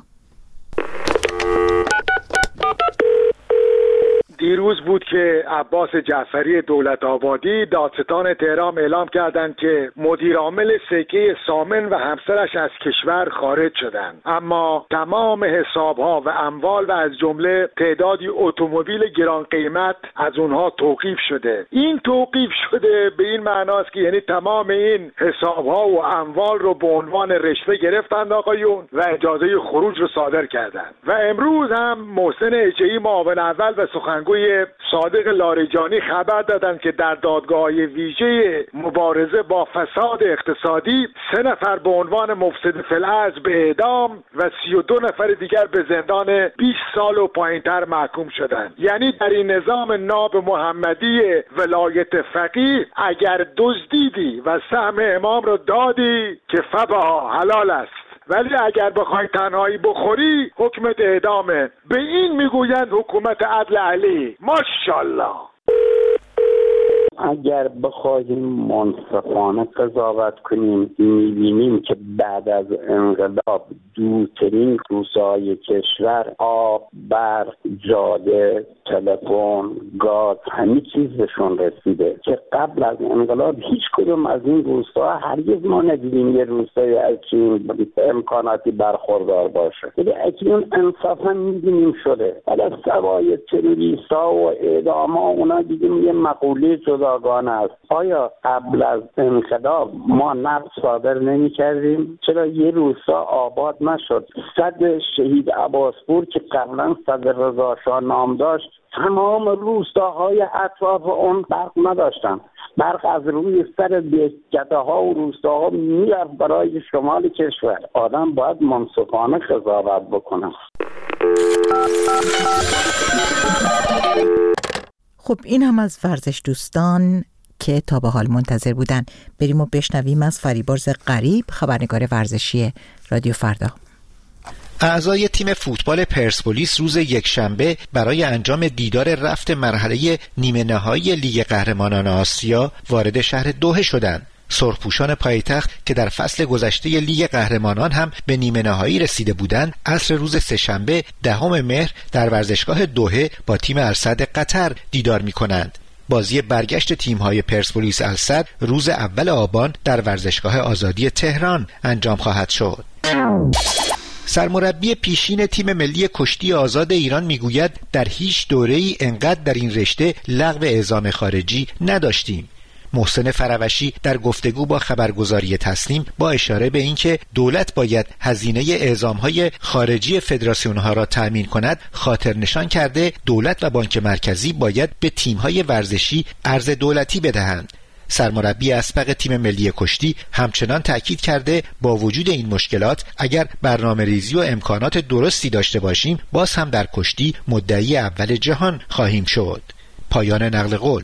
دیروز بود که عباس جعفری دولت آبادی دادستان تهران اعلام کردند که مدیر عامل سکه سامن و همسرش از کشور خارج شدند، اما تمام حسابها و اموال و از جمله تعدادی اتومبیل گران قیمت از اونها توقیف شده. این توقیف شده به این معناست که یعنی تمام این حسابها و اموال رو به عنوان رشوه گرفتند آقایون و اجازه خروج رو صادر کردند. و امروز هم محسن اجهی معاون اول و سخنگوی صادق لاریجانی خبر دادند که در دادگاه‌های ویژه مبارزه با فساد اقتصادی سه نفر به عنوان مفسد فی الارض به اعدام و سی و دو نفر دیگر به زندان بیست سال و پایینتر محکوم شدند. یعنی در این نظام ناب محمدی ولایت فقیه اگر دزدیدی و سهم امام رو دادی که فبها حلال است، ولی اگر بخوای تنهایی بخوری حکمت اعدامه. به این میگویند حکومت عدل علی. ماشاءالله. اگر بخواهیم منصفانه قضاوت کنیم میبینیم که بعد از انقلاب دورترین روزهای کشور آب، برق، جاده، تلفن، گاز همه چیز بهشون رسیده که قبل از انقلاب هیچ کدوم از این روزها هرگز ما ندیدیم یه روزهای از این امکاناتی برخوردار باشه. ولی اکنون انصافا میبینیم شده. بعد از سوای تروریست‌ها و اعدام‌ها اونا دیدیم یه مقوله جداگانه است. آیا قبل از انقلاب ما نفت صادر نمی کردیم؟ چرا یه روستا آباد نشد؟ صد شهید عباسپور که قبلا صد رضا شاه نام داشت تمام روستاهای اطراف اون برق نداشتن. برق از روی سر گده ها و روستاها میرفت برای شمال کشور. آدم باید منصفانه قضاوت بکنه. خب این هم از ورزش دوستان که تا به حال منتظر بودن. بریم و بشنویم از فریبرز غریب، خبرنگار ورزشی رادیو فردا. اعضای تیم فوتبال پرسپولیس روز یکشنبه برای انجام دیدار رفت مرحله نیمه نهایی لیگ قهرمانان آسیا وارد شهر دوحه شدند. سرخپوشان پایتخت که در فصل گذشته لیگ قهرمانان هم به نیمه نهایی رسیده بودند، عصر روز سه‌شنبه دهم مهر در ورزشگاه دوحه با تیم السد قطر دیدار می‌کنند. بازی برگشت تیم‌های پرسپولیس السد روز اول آبان در ورزشگاه آزادی تهران انجام خواهد شد. سرمربی پیشین تیم ملی کشتی آزاد ایران میگوید در هیچ دوره‌ای انقدر در این رشته لغو اعزام خارجی نداشتیم. محسن فروشی در گفتگو با خبرگزاری تسنیم با اشاره به اینکه دولت باید هزینه اعزام‌های خارجی فدراسیون‌ها را تأمین کند خاطر نشان کرده دولت و بانک مرکزی باید به تیم‌های ورزشی ارز دولتی بدهند. سرمربی اسبق تیم ملی کشتی همچنان تأکید کرده با وجود این مشکلات اگر برنامه‌ریزی و امکانات درستی داشته باشیم باز هم در کشتی مدعی اول جهان خواهیم شد. پایان نقل قول.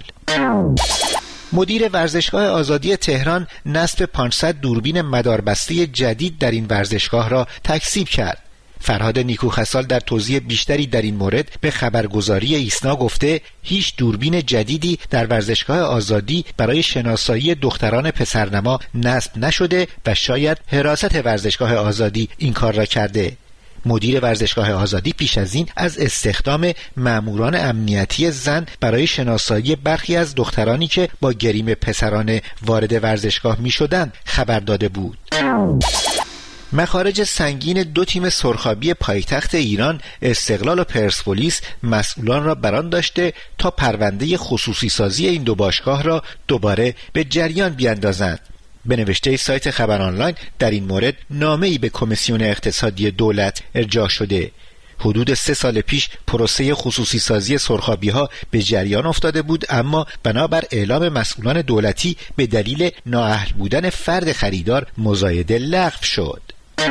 مدیر ورزشگاه آزادی تهران نصب پانصد دوربین مداربسته جدید در این ورزشگاه را تکذیب کرد. فرهاد نیکوخسال در توضیح بیشتری در این مورد به خبرگزاری ایسنا گفته هیچ دوربین جدیدی در ورزشگاه آزادی برای شناسایی دختران پسرنما نصب نشده و شاید حراست ورزشگاه آزادی این کار را کرده. مدیر ورزشگاه آزادی پیش از این از استخدام ماموران امنیتی زن برای شناسایی برخی از دخترانی که با گریم پسرانه وارد ورزشگاه می شدند خبر داده بود. مخارج سنگین دو تیم سرخابی پایتخت ایران استقلال و پرسپولیس مسئولان را بران داشته تا پرونده خصوصی سازی این دو باشگاه را دوباره به جریان بیاندازند. به نوشته سایت خبر آنلاین در این مورد نامه‌ای به کمیسیون اقتصادی دولت ارجاع شده. حدود سه سال پیش پروسه خصوصی سازی سرخابی ها به جریان افتاده بود، اما بنابر اعلام مسئولان دولتی به دلیل نااهل بودن فرد خریدار مزایده لغو شد.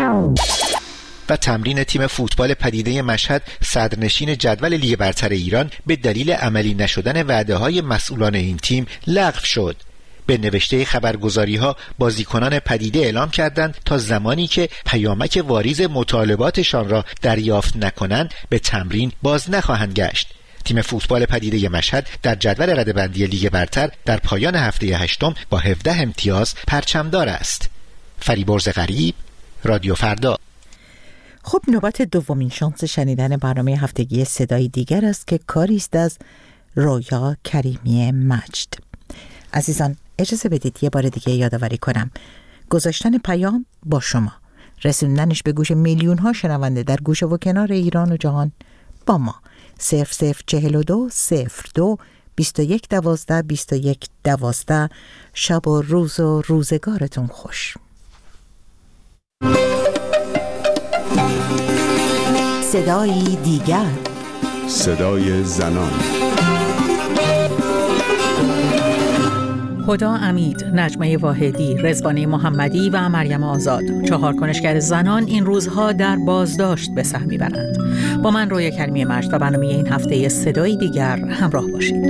و تمرین تیم فوتبال پدیده مشهد صدرنشین جدول لیگ برتر ایران به دلیل عملی نشدن وعده‌های مسئولان این تیم لغو شد. به نوشته خبرگزاری‌ها بازیکنان پدیده اعلام کردند تا زمانی که پیامک واریز مطالباتشان را دریافت نکنند به تمرین باز نخواهند گشت. تیم فوتبال پدیده مشهد در جدول رده‌بندی لیگ برتر در پایان هفته هشتم با هفده امتیاز پرچمدار است. فریبرز غریب، رادیو فردا. خب نوبت دومین شانس شنیدن برنامه هفتگی صدای دیگر است که کاری است از رویا کریمی مجد. عزیزان اجازه بدید یه بار دیگه یادآوری کنم گذاشتن پیام با شما، رسوندنش به گوش میلیون ها شنونده در گوشه و کنار ایران و جهان با ما. صفر صفر چهل و دو صفر دو بیست و یک دوازده بیست و یک دوازده. شب و روز و روزگارتون خوش. صدای دیگر، صدای زنان. هدی امید، نجمه واحدی، رضوانی محمدی و مریم آزاد، چهار کنشگر زنان این روزها در بازداشت به سر میبرند. با من رویا کریمی مجد و برنامه این هفته صدای دیگر همراه باشید.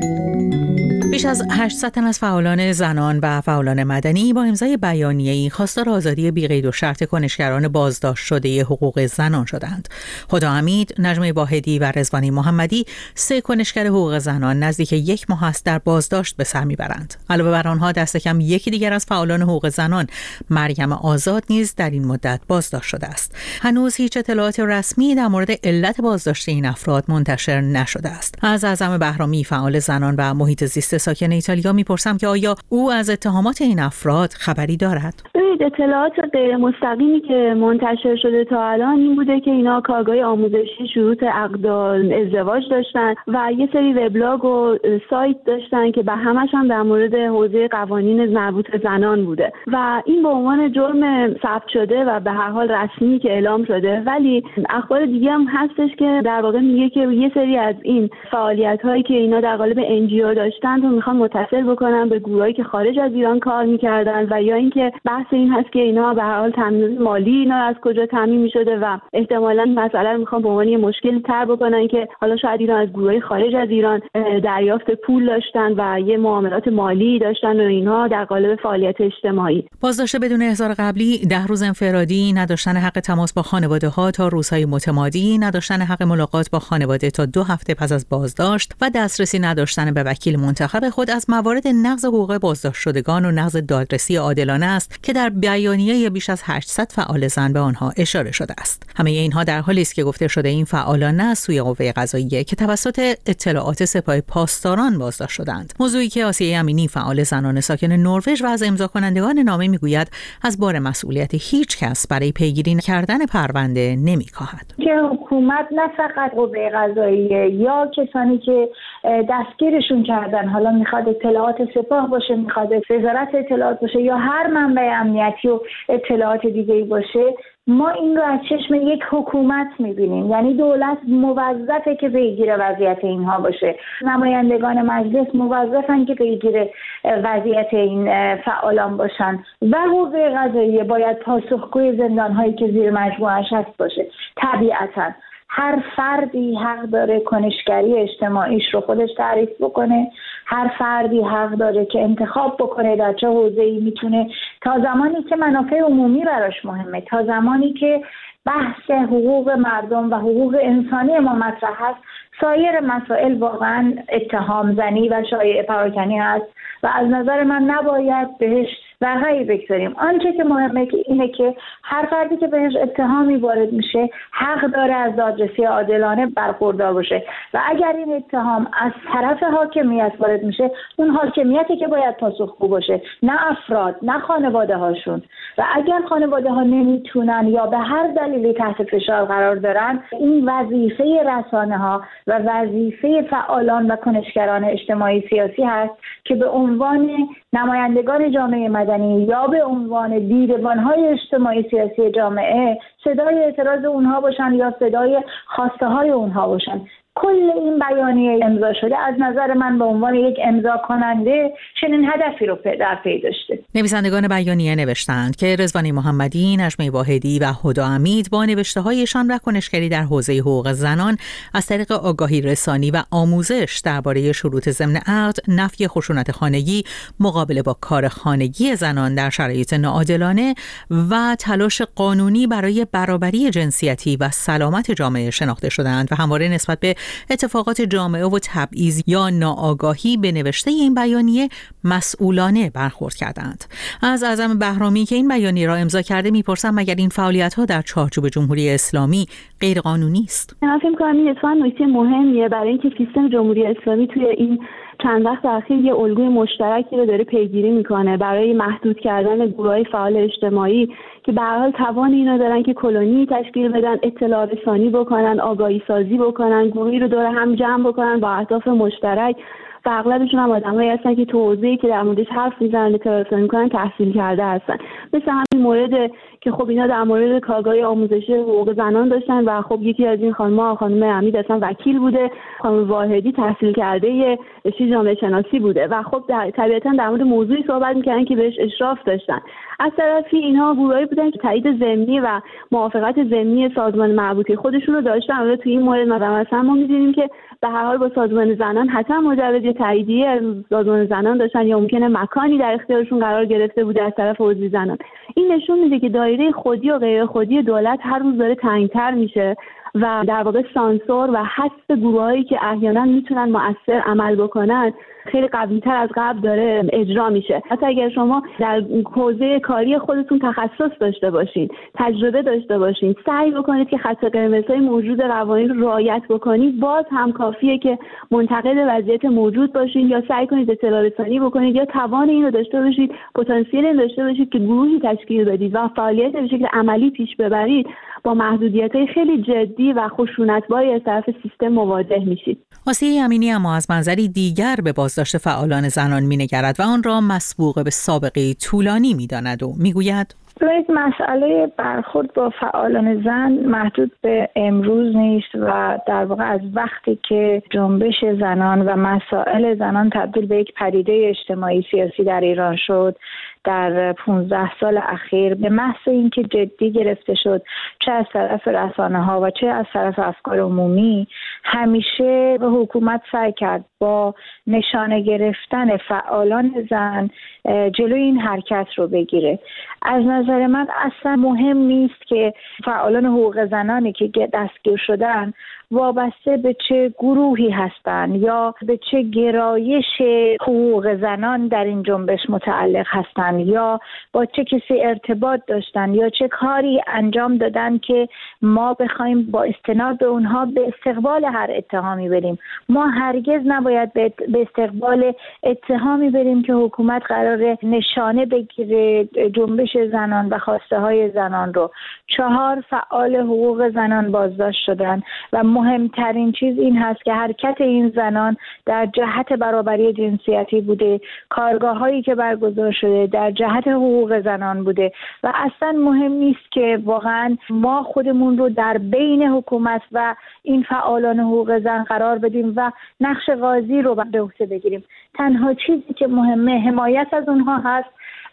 بیش از هشتصد تن از فعالان زنان و فعالان مدنی با امضای بیانیه‌ای خواستار آزادی بی‌قید و شرط کنشگران بازداشت شده حقوق زنان شدند. هدی امید، نجمه واحدی و رضوانی محمدی، سه کنشگر حقوق زنان نزدیک یک ماه است در بازداشت به سر میبرند. علاوه بر آنها دست کم یکی دیگر از فعالان حقوق زنان، مریم آزاد، نیز در این مدت بازداشت شده است. هنوز هیچ اطلاعات رسمی در مورد علت بازداشت این افراد منتشر نشده است. از اعظم بهرامی، فعال زنان و محیط زیست ساکن ایتالیا میپرسم که آیا او از اتهامات این افراد خبری دارد؟ ببینید، اطلاعات غیر مستقیمی که منتشر شده تا الان این بوده که اینا کارگاه آموزشی شروط عقد ازدواج داشتن و یه سری وبلاگ و سایت داشتن که به همش هم در مورد حوزه قوانین مربوط به زنان بوده و این به عنوان جرم ثبت شده و به هر حال رسمی که اعلام شده. ولی اخبار دیگه هم هستش که در واقع میگه که یه سری از این فعالیت‌هایی که اینا در قالب ان جی او داشتن رو میخوان متصل بکنن به گروهایی که خارج از ایران کار میکردن و یا اینکه بحث این هست که اینا به هر حال تامین مالی اینا از کجا تامین میشده و احتمالاً مسئله رو میخوان به عنوان یه مشکل تر بکنن که حالا شاید اینا از گروهای خارج از ایران دریافت پول داشتن و یه معاملات مالی داشتن و اینها در قالب فعالیت اجتماعی. بازداشت بدون احضار قبلی، ده روز انفرادی، نداشتن حق تماس با خانواده ها تا روزهای متمادی، نداشتن حق ملاقات با خانواده تا دو هفته پس از بازداشت و دسترسی نداشتن به وکیل منتخب خود از موارد نقض حقوق بازداشت شدگان و نقض دادرسی عادلانه است که در بیانیه بیش از هشتصد فعال زن به آنها اشاره شده است. همه اینها در حالی است که گفته شده این فعالان نه از سوی قوه قضاییه که توسط اطلاعات سپاه پاسداران بازداشت شدند. موضوعی که آسیه امینی، فعال زنان ساکن نروژ و از امضا کنندگان نامه میگوید از بار مسئولیت هیچ کس برای پیگیری کردن پرونده نمیکاهد. که حکومت نه فقط قوه قضاییه یا کسانی که دستگیرشون کردن، حالا میخواد اطلاعات سپاه باشه، میخواد وزارت اطلاعات باشه یا هر منبع امنیتی و اطلاعات دیگه‌ای باشه، ما این رو از چشم یک حکومت میبینیم. یعنی دولت موظفه که پیگیر وضعیت اینها باشه، نمایندگان مجلس موظفن که پیگیر وضعیت این فعالان باشن و حوزه قضاییه باید پاسخگوی زندانهایی که زیر مجموعه‌اش هست باشه. طبیعتاً هر فردی حق داره کنشگری اجتماعیش رو خودش تعریف بکنه، هر فردی حق داره که انتخاب بکنه در چه حوزه‌ای میتونه، تا زمانی که منافع عمومی براش مهمه، تا زمانی که بحث حقوق مردم و حقوق انسانی ما مطرح هست، سایر مسائل واقعا اتهام زنی و شایعه پراکنی هست و از نظر من نباید بهش ورقه‌ای بگذاریم. آنچه که مهمه که اینه که هر فردی که بهش اتهامی وارد میشه حق داره از دادرسی عادلانه برخوردار باشه و اگر این اتهام از طرف حاکمیت وارد میشه، اون حاکمیتی که باید پاسخگو باشه، نه افراد، نه خانواده هاشون. و اگر خانواده ها نمیتونن یا به هر دلیلی تحت فشار قرار دارن، این وظیفه رسانه ها و وظیفه فعالان و کنشگران اجتماعی سیاسی هست که به عنوان نمایندگان جامعه مدنی یا به عنوان دیدبان‌های اجتماعی سیاسی جامعه صدای اعتراض اونها باشن یا صدای خواسته های اونها باشن. کل این بیانیه امضا شده از نظر من به عنوان یک امضا کننده چنین هدفی رو در پی داشته. نویسندگان بیانیه نوشتند که رضوانی محمدی، نجمه واحدی و هدی امید با نوشته‌هایشان و کنشگری در حوزه حقوق زنان از طریق آگاهی رسانی و آموزش درباره شروط ضمن عقد، نفی خشونت خانگی، مقابله با کار خانگی زنان در شرایط ناعادلانه و تلاش قانونی برای برابری جنسیتی و سلامت جامعه شناخته شدند و همواره نسبت به اتفاقات جامعه و تبعیض یا ناآگاهی به نوشته این بیانیه مسئولانه برخورد کردند. از اعظم بهرامی که این بیانیه را امضا کرده میپرسم مگر این فعالیت‌ها در چارچوب جمهوری اسلامی غیر قانونی است؟ من فکر می‌کنم این اتفاقاً نکته مهمیه برای اینکه سیستم جمهوری اسلامی توی این چند وقت اخیر یه الگوی مشترکی رو داره پیگیری میکنه برای محدود کردن گروه‌های فعال اجتماعی که به هر حال توان اینو دارن که کلونی تشکیل بدن، اطلاع رسانی بکنن، آگاهی سازی بکنن، گروهی رو دور هم جمع بکنن با اهداف مشترک و اغلبشون هم آدمایی هستن که تو حوزه‌ای که در موردش حرف میزنن، اطلاع رسانی میکنن، تحصیل کرده هستن. مثل همین مورد که خب اینا در مورد کارگاه آموزشی حقوق زنان داشتن و خب یکی از این خانم‌ها، خانم امید، اصلا وکیل بوده، خانم واحدی تحصیل کرده رشته جامعه شناسی بوده و خب در طبیعتاً در مورد موضوعی صحبت می‌کردن که بهش اشراف داشتن. از طرفی اینها گروهایی بودن که تایید ضمنی و موافقت ضمنی سازمان مربوطه خودشون رو داشتن. البته توی این مورد مثلا ما می‌دونیم که به هر حال با سازمان زنان حتما مجوز یا تاییدیه از سازمان زنان داشتن یا ممکنه مکانی در اختیارشون قرار گرفته بوده از طرف حوزه زنان. این نشون میده که دایره خودی و غیر خودی دولت هر روز داره تنگ‌تر میشه و در واقع سانسور و حذف گروهایی که احیانا میتونن مؤثر عمل بکنن خیلی قوی‌تر از قبل داره اجرا میشه. حتی اگر شما در حوزه کاری خودتون تخصص داشته باشین، تجربه داشته باشین، سعی بکنید که خط قرمزهای موجود قوانین رو رعایت بکنید، باز هم کافیه که منتقد وضعیت موجود باشین یا سعی کنید اطلاع رسانی بکنید یا توان این رو داشته باشید، پتانسیل این داشته باشید که گروهی تشکیل بدید و فعالیت به شکل عملی پیش ببرید، با محدودیت‌های خیلی جدی و خشونت‌باری از طرف سیستم مواجه میشید. آسیه امینی اما از منظری دیگر به بازداشت فعالان زنان می‌نگرد و آن را مسبوق به سابقه طولانی می‌داند و می‌گوید ببینید مسئله برخورد با فعالان زن محدود به امروز نیست و در واقع از وقتی که جنبش زنان و مسائل زنان تبدیل به یک پدیده اجتماعی سیاسی در ایران شد در پانزده سال اخیر، به محض اینکه جدی گرفته شد چه از طرف رسانه ها و چه از طرف افکار عمومی، همیشه به حکومت سعی کرد با نشانه گرفتن فعالان زن جلوی این حرکت رو بگیره. از نظر من اصلا مهم نیست که فعالان حقوق زنانی که دستگیر شدن وابسته به چه گروهی هستند یا به چه گرایش حقوق زنان در این جنبش متعلق هستند بودن یا با چه کسی ارتباط داشتن یا چه کاری انجام دادن که ما بخوایم با استناد به اونها به استقبال هر اتهامی بریم. ما هرگز نباید به استقبال اتهامی بریم که حکومت قراره نشانه بگیره جنبش زنان و خواسته های زنان رو. چهار فعال حقوق زنان بازداشت شدن و مهمترین چیز این هست که حرکت این زنان در جهت برابری جنسیتی بوده، کارگاه هایی که برگزار شده در جهت حقوق زنان بوده و اصلا مهم نیست که واقعا ما خودمون رو در بین حکومت و این فعالان حقوق زن قرار بدیم و نقش قاضی رو به عهده بگیریم. تنها چیزی که مهمه حمایت از اونها هست،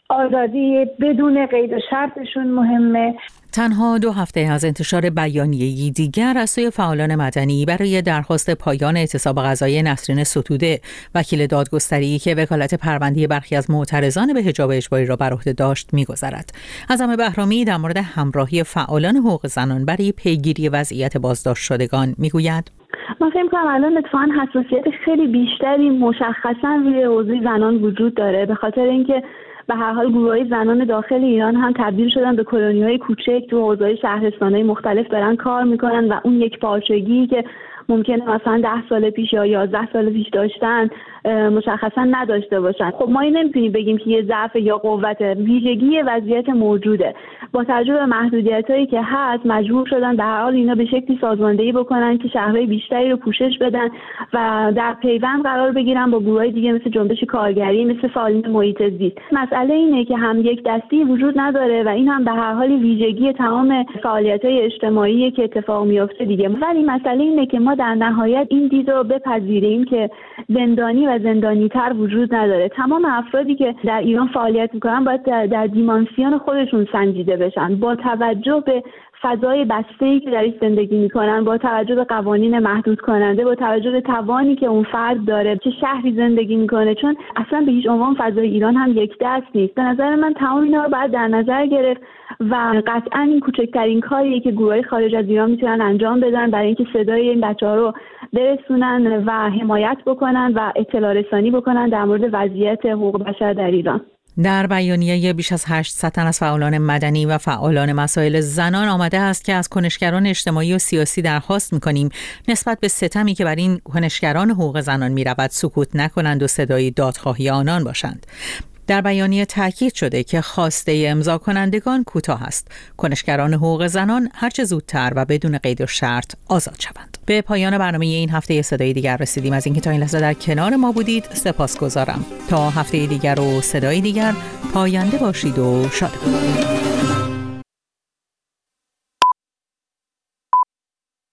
آزادی بدون قید و شرطشون مهمه. تنها دو هفته از انتشار بیانیه‌ای دیگر از سوی فعالان مدنی برای درخواست پایان اعتصاب غذایی نسرین ستوده، وکیل دادگستری که وکالت پرونده برخی از معترضان به حجاب اجباری را بر عهده داشت می‌گذرد. اعظم بهرامی در مورد همراهی فعالان حقوق زنان برای پیگیری وضعیت بازداشت شدگان می‌گوید: من فکر می‌کنم الان اتفاقاً حساسیت خیلی بیشتری مشخصاً روی حوزه زنان وجود داره، به خاطر اینکه به هر حال گروه‌های زنان داخل ایران هم تبدیل شدن به کلونی‌های کوچک تو حوزه‌های شهرستان‌های مختلف دارن کار میکنن و اون یک پارچگی که ممکنه مثلا ده سال پیش یا یازده سال پیش داشتن مشخصا نداشته باشن. خب ما این نمیتونیم بگیم که یه ضعف یا قوت، ویژگی وضعیت موجوده. با توجه به محدودیتایی که هست مجبور شدن به هر حال اینا به شکلی سازماندهی بکنن که شهرهای بیشتری رو پوشش بدن و در پیوند قرار بگیرن با گروهای دیگه مثل جنبش کارگری، مثل فعالین محیط زیست. مسئله اینه که هم یک دستی وجود نداره و این هم به هر حال ویژگی تمام فعالیت‌های اجتماعی که اتفاق میفته دیگه. ولی مسئله اینه که ما در نهایت این دید رو بپذیریم که زندانی و زندانی تر وجود نداره. تمام افرادی که در ایران فعالیت میکنن باید در, در دیمانسیون خودشون سنجیده بشن، با توجه به فضای بسته‌ای که درش زندگی میکنن، با توجه به قوانین محدود کننده، با توجه به توانی که اون فرد داره، چه شهری زندگی میکنه، چون اصلا به هیچ عنوان فضای ایران هم یک دست نیست. به نظر من تمام اینا رو باید در نظر گرفت و قطعا این کوچکترین کاریه که گروهای خارج از ایران میتونن انجام بدن برای اینکه صدای این بچه‌ها رو برسونن و حمایت بکنن و اطلاع رسانی بکنن در مورد وضعیت حقوق بشر در ایران. در بیانیه بیش از هشتصد تن از فعالان مدنی و فعالان مسائل زنان آمده است که از کنشگران اجتماعی و سیاسی درخواست می‌کنیم نسبت به ستمی که بر این کنشگران حقوق زنان می‌رود سکوت نکنند و صدای دادخواهی آنان باشند. در بیانیه تاکید شده که خواسته امضا کنندگان کوتاه است. کنشگران حقوق زنان هرچه زودتر و بدون قید و شرط آزاد شوند. به پایان برنامه این هفته صدای دیگر رسیدیم. از اینکه تا این لحظه در کنار ما بودید سپاسگزارم. تا هفته دیگر و صدای دیگر، پاینده باشید و شاد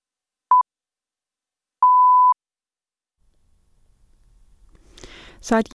باشید.